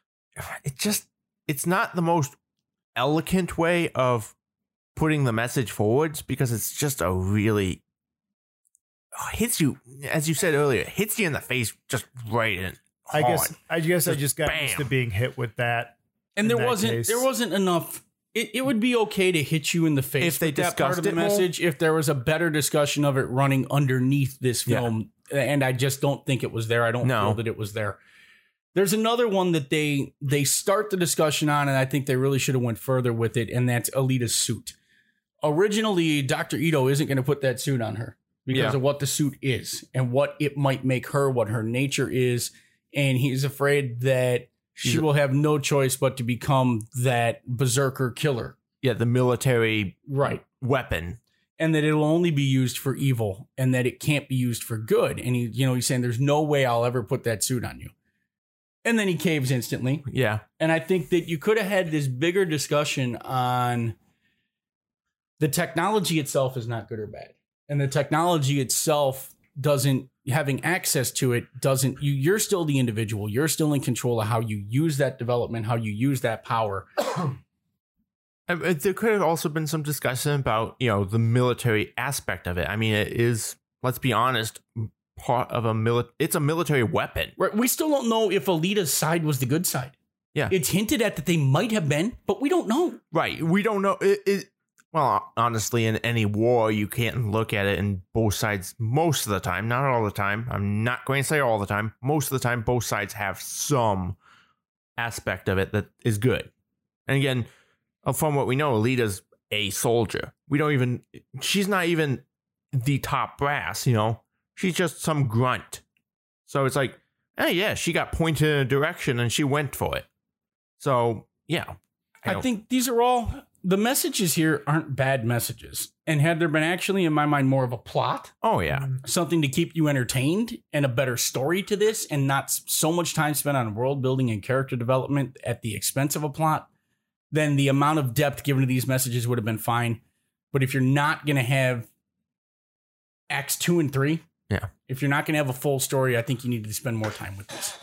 S3: it's not the most elegant way of putting the message forwards, because it's just a really hits you, as you said earlier, hits you in the face just right in.
S1: I guess I just got used to being hit with that.
S2: And there wasn't enough. It would be okay to hit you in the face
S3: if they
S2: discussed that part of the message if there was a better discussion of it running underneath this film. Yeah. And I just don't think it was there. I don't feel that it was there. There's another one that they start the discussion on, and I think they really should have went further with it, and that's Alita's suit. Originally, Dr. Ito isn't going to put that suit on her because of what the suit is and what it might make her, what her nature is. And he's afraid that she will have no choice but to become that berserker killer.
S3: Yeah, the military weapon.
S2: And that it'll only be used for evil and that it can't be used for good. And he's saying there's no way I'll ever put that suit on you. And then he caves instantly.
S3: Yeah.
S2: And I think that you could have had this bigger discussion on the technology itself is not good or bad. And the technology itself doesn't, having access to it doesn't, you're still the individual. You're still in control of how you use that development, how you use that power.
S3: There could have also been some discussion about, the military aspect of it. I mean, it is, let's be honest, part of it's a military weapon.
S2: Right. We still don't know if Alita's side was the good side.
S3: Yeah.
S2: It's hinted at that they might have been, but we don't know.
S3: Right. We don't know. Well, honestly, in any war, you can't look at it in both sides most of the time. Not all the time. I'm not going to say all the time. Most of the time, both sides have some aspect of it that is good. And again, from what we know, Alita's a soldier. She's not even the top brass, She's just some grunt. So it's like, hey, yeah, she got pointed in a direction and she went for it. So, yeah.
S2: I think these are all, the messages here aren't bad messages. And had there been actually, in my mind, more of a plot.
S3: Oh, yeah.
S2: Something to keep you entertained and a better story to this and not so much time spent on world building and character development at the expense of a plot, then the amount of depth given to these messages would have been fine. But if you're not going to have acts 2 and 3,
S3: yeah.
S2: If you're not going to have a full story, I think you need to spend more time with this.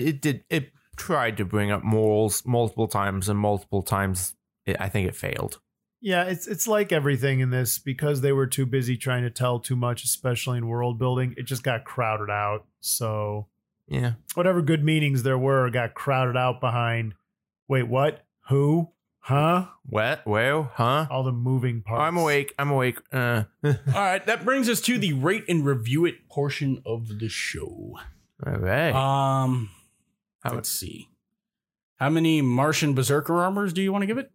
S3: It tried to bring up morals multiple times, and multiple times I think it failed.
S1: Yeah, it's like everything in this, because they were too busy trying to tell too much, especially in world building. It just got crowded out. So
S3: yeah,
S1: whatever good meanings there were got crowded out behind. Wait, what? Who? Huh?
S3: What? Well, huh?
S1: All the moving parts.
S3: I'm awake.
S2: All right, that brings us to the rate and review it portion of the show.
S3: All right.
S2: Let's see. How many Martian Berserker armors do you want to give it?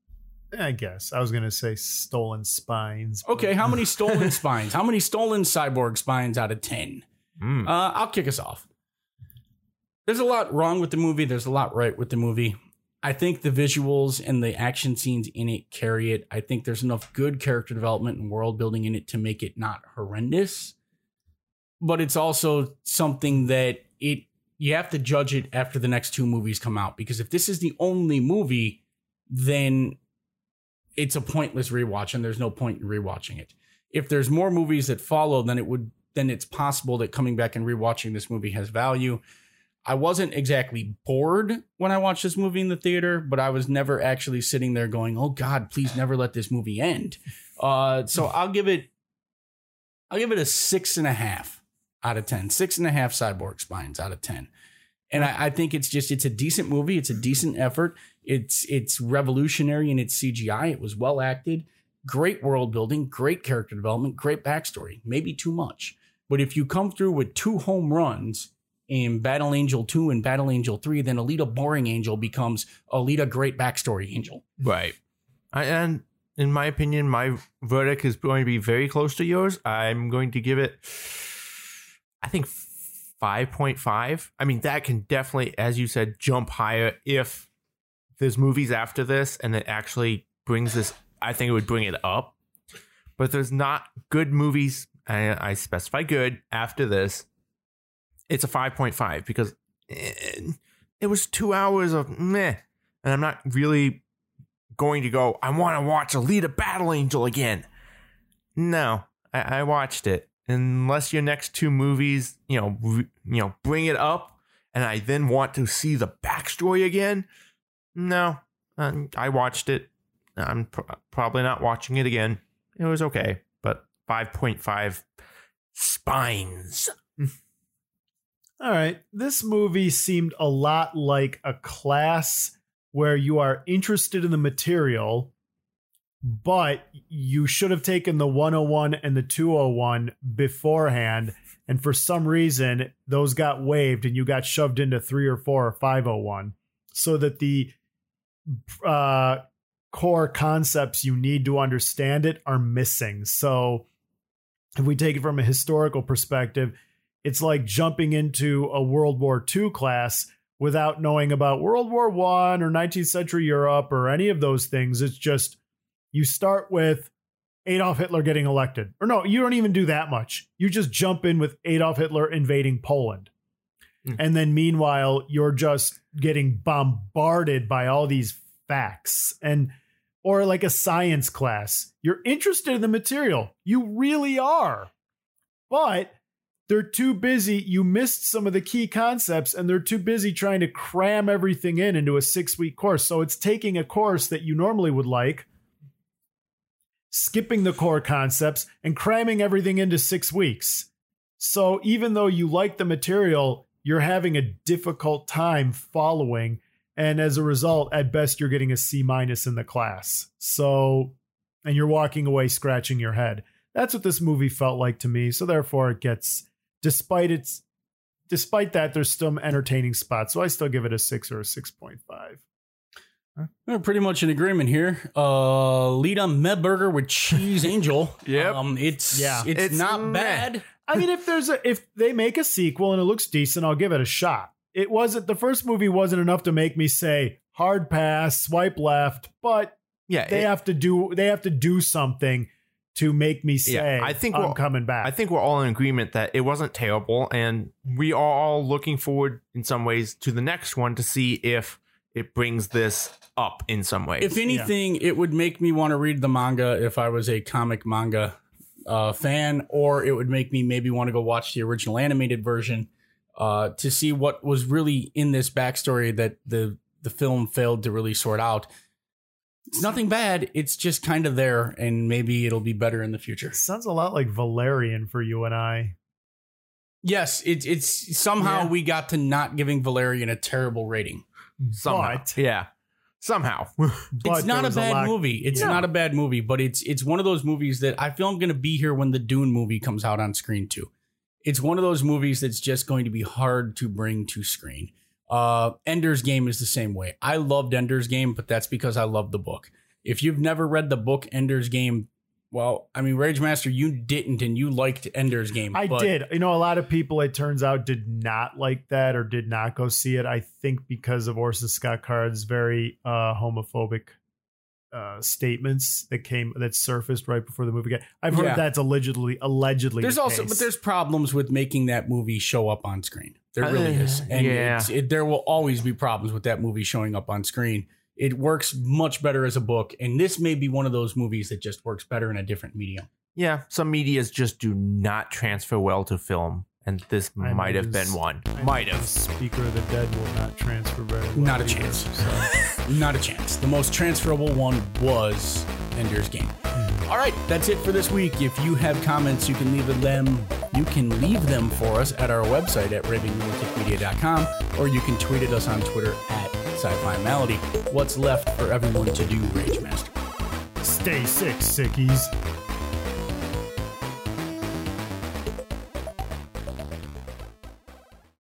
S1: I guess I was going to say stolen spines. But...
S2: Okay, how many stolen spines? How many stolen cyborg spines out of 10? I'll kick us off. There's a lot wrong with the movie. There's a lot right with the movie. I think the visuals and the action scenes in it carry it. I think there's enough good character development and world building in it to make it not horrendous. But it's also something that you have to judge it after the next 2 movies come out. Because if this is the only movie, then it's a pointless rewatch and there's no point in rewatching it. If there's more movies that follow, then it's possible that coming back and rewatching this movie has value. I wasn't exactly bored when I watched this movie in the theater, but I was never actually sitting there going, "Oh God, please never let this movie end." So I'll give it a 6.5 out of 10. 6.5 cyborg spines out of 10. And I think it's a decent movie. It's a decent effort. It's revolutionary in its CGI. It was well acted, great world building, great character development, great backstory. Maybe too much, but if you come through with 2 home runs in Battle Angel 2 and Battle Angel 3, then Alita Boring Angel becomes Alita Great Backstory Angel.
S3: Right. And in my opinion, my verdict is going to be very close to yours. I'm going to give it, I think, 5.5. I mean, that can definitely, as you said, jump higher if there's movies after this and it actually brings this. I think it would bring it up. But if there's not good movies, I specify good, after this, it's a 5.5 because it was 2 hours of meh. And I'm not really going to go, I want to watch Alita Battle Angel again. No, I watched it. Unless your next 2 movies, bring it up and I then want to see the backstory again. No, I watched it. I'm probably not watching it again. It was okay, but 5.5 spines.
S1: All right. This movie seemed a lot like a class where you are interested in the material, but you should have taken the 101 and the 201 beforehand. And for some reason, those got waived and you got shoved into 3 or 4 or 501 so that the core concepts you need to understand it are missing. So if we take it from a historical perspective, it's like jumping into a World War II class without knowing about World War I or 19th century Europe or any of those things. It's just you start with Adolf Hitler getting elected. Or no, you don't even do that much. You just jump in with Adolf Hitler invading Poland. And then meanwhile, you're just getting bombarded by all these facts or like a science class. You're interested in the material. You really are. But they're too busy. You missed some of the key concepts and they're too busy trying to cram everything into a 6-week course. So it's taking a course that you normally would like, skipping the core concepts and cramming everything into 6 weeks. So even though you like the material, you're having a difficult time following. And as a result, at best, you're getting a C- in the class. So, and you're walking away scratching your head. That's what this movie felt like to me. So therefore it gets, despite that, there's still entertaining spots. So I still give it a 6 or a 6.5.
S2: We're pretty much in agreement here. Lita Medburger with Cheese Angel.
S3: Yep.
S2: It's not bad.
S1: I mean, if they make a sequel and it looks decent, I'll give it a shot. The first movie wasn't enough to make me say hard pass, swipe left, but they have to do something to make me say I'm coming back.
S3: I think we're all in agreement that it wasn't terrible, and we are all looking forward in some ways to the next one to see if it brings this up in some ways.
S2: If anything, it would make me want to read the manga if I was a comic manga fan, or it would make me maybe want to go watch the original animated version to see what was really in this backstory that the film failed to really sort out. It's nothing bad. It's just kind of there, and maybe it'll be better in the future.
S1: Sounds a lot like Valerian for you and I.
S2: Yes, it's somehow we got to not giving Valerian a terrible rating.
S3: Somehow. Somehow.
S2: It's not a bad movie. It's not a bad movie, but it's one of those movies that I feel I'm going to be here when the Dune movie comes out on screen too. It's one of those movies that's just going to be hard to bring to screen. Ender's Game is the same way. I loved Ender's Game, but that's because I love the book. If you've never read the book Ender's Game, well, I mean, Rage Master, you didn't, and you liked Ender's Game.
S1: I did. A lot of people, it turns out, did not like that or did not go see it. I think because of Orson Scott Card's very homophobic statements that surfaced right before the movie. I've heard that's allegedly.
S2: There's also, but there's problems with making that movie show up on screen. There really is, and there will always be problems with that movie showing up on screen. It works much better as a book, and this may be one of those movies that just works better in a different medium.
S3: Yeah, some medias just do not transfer well to film, and this might have been one. Might have.
S1: Speaker of the Dead will not transfer very well.
S2: Not a chance. Not a chance. The most transferable one was Ender's Game. All right, that's it for this week. If you have comments, you can leave them. You can leave them for us at our website at ravinglunaticmedia.com, or you can tweet at us on Twitter at Sci-Fi Malady. What's left for everyone to do, Rage Master?
S1: Stay sick, sickies.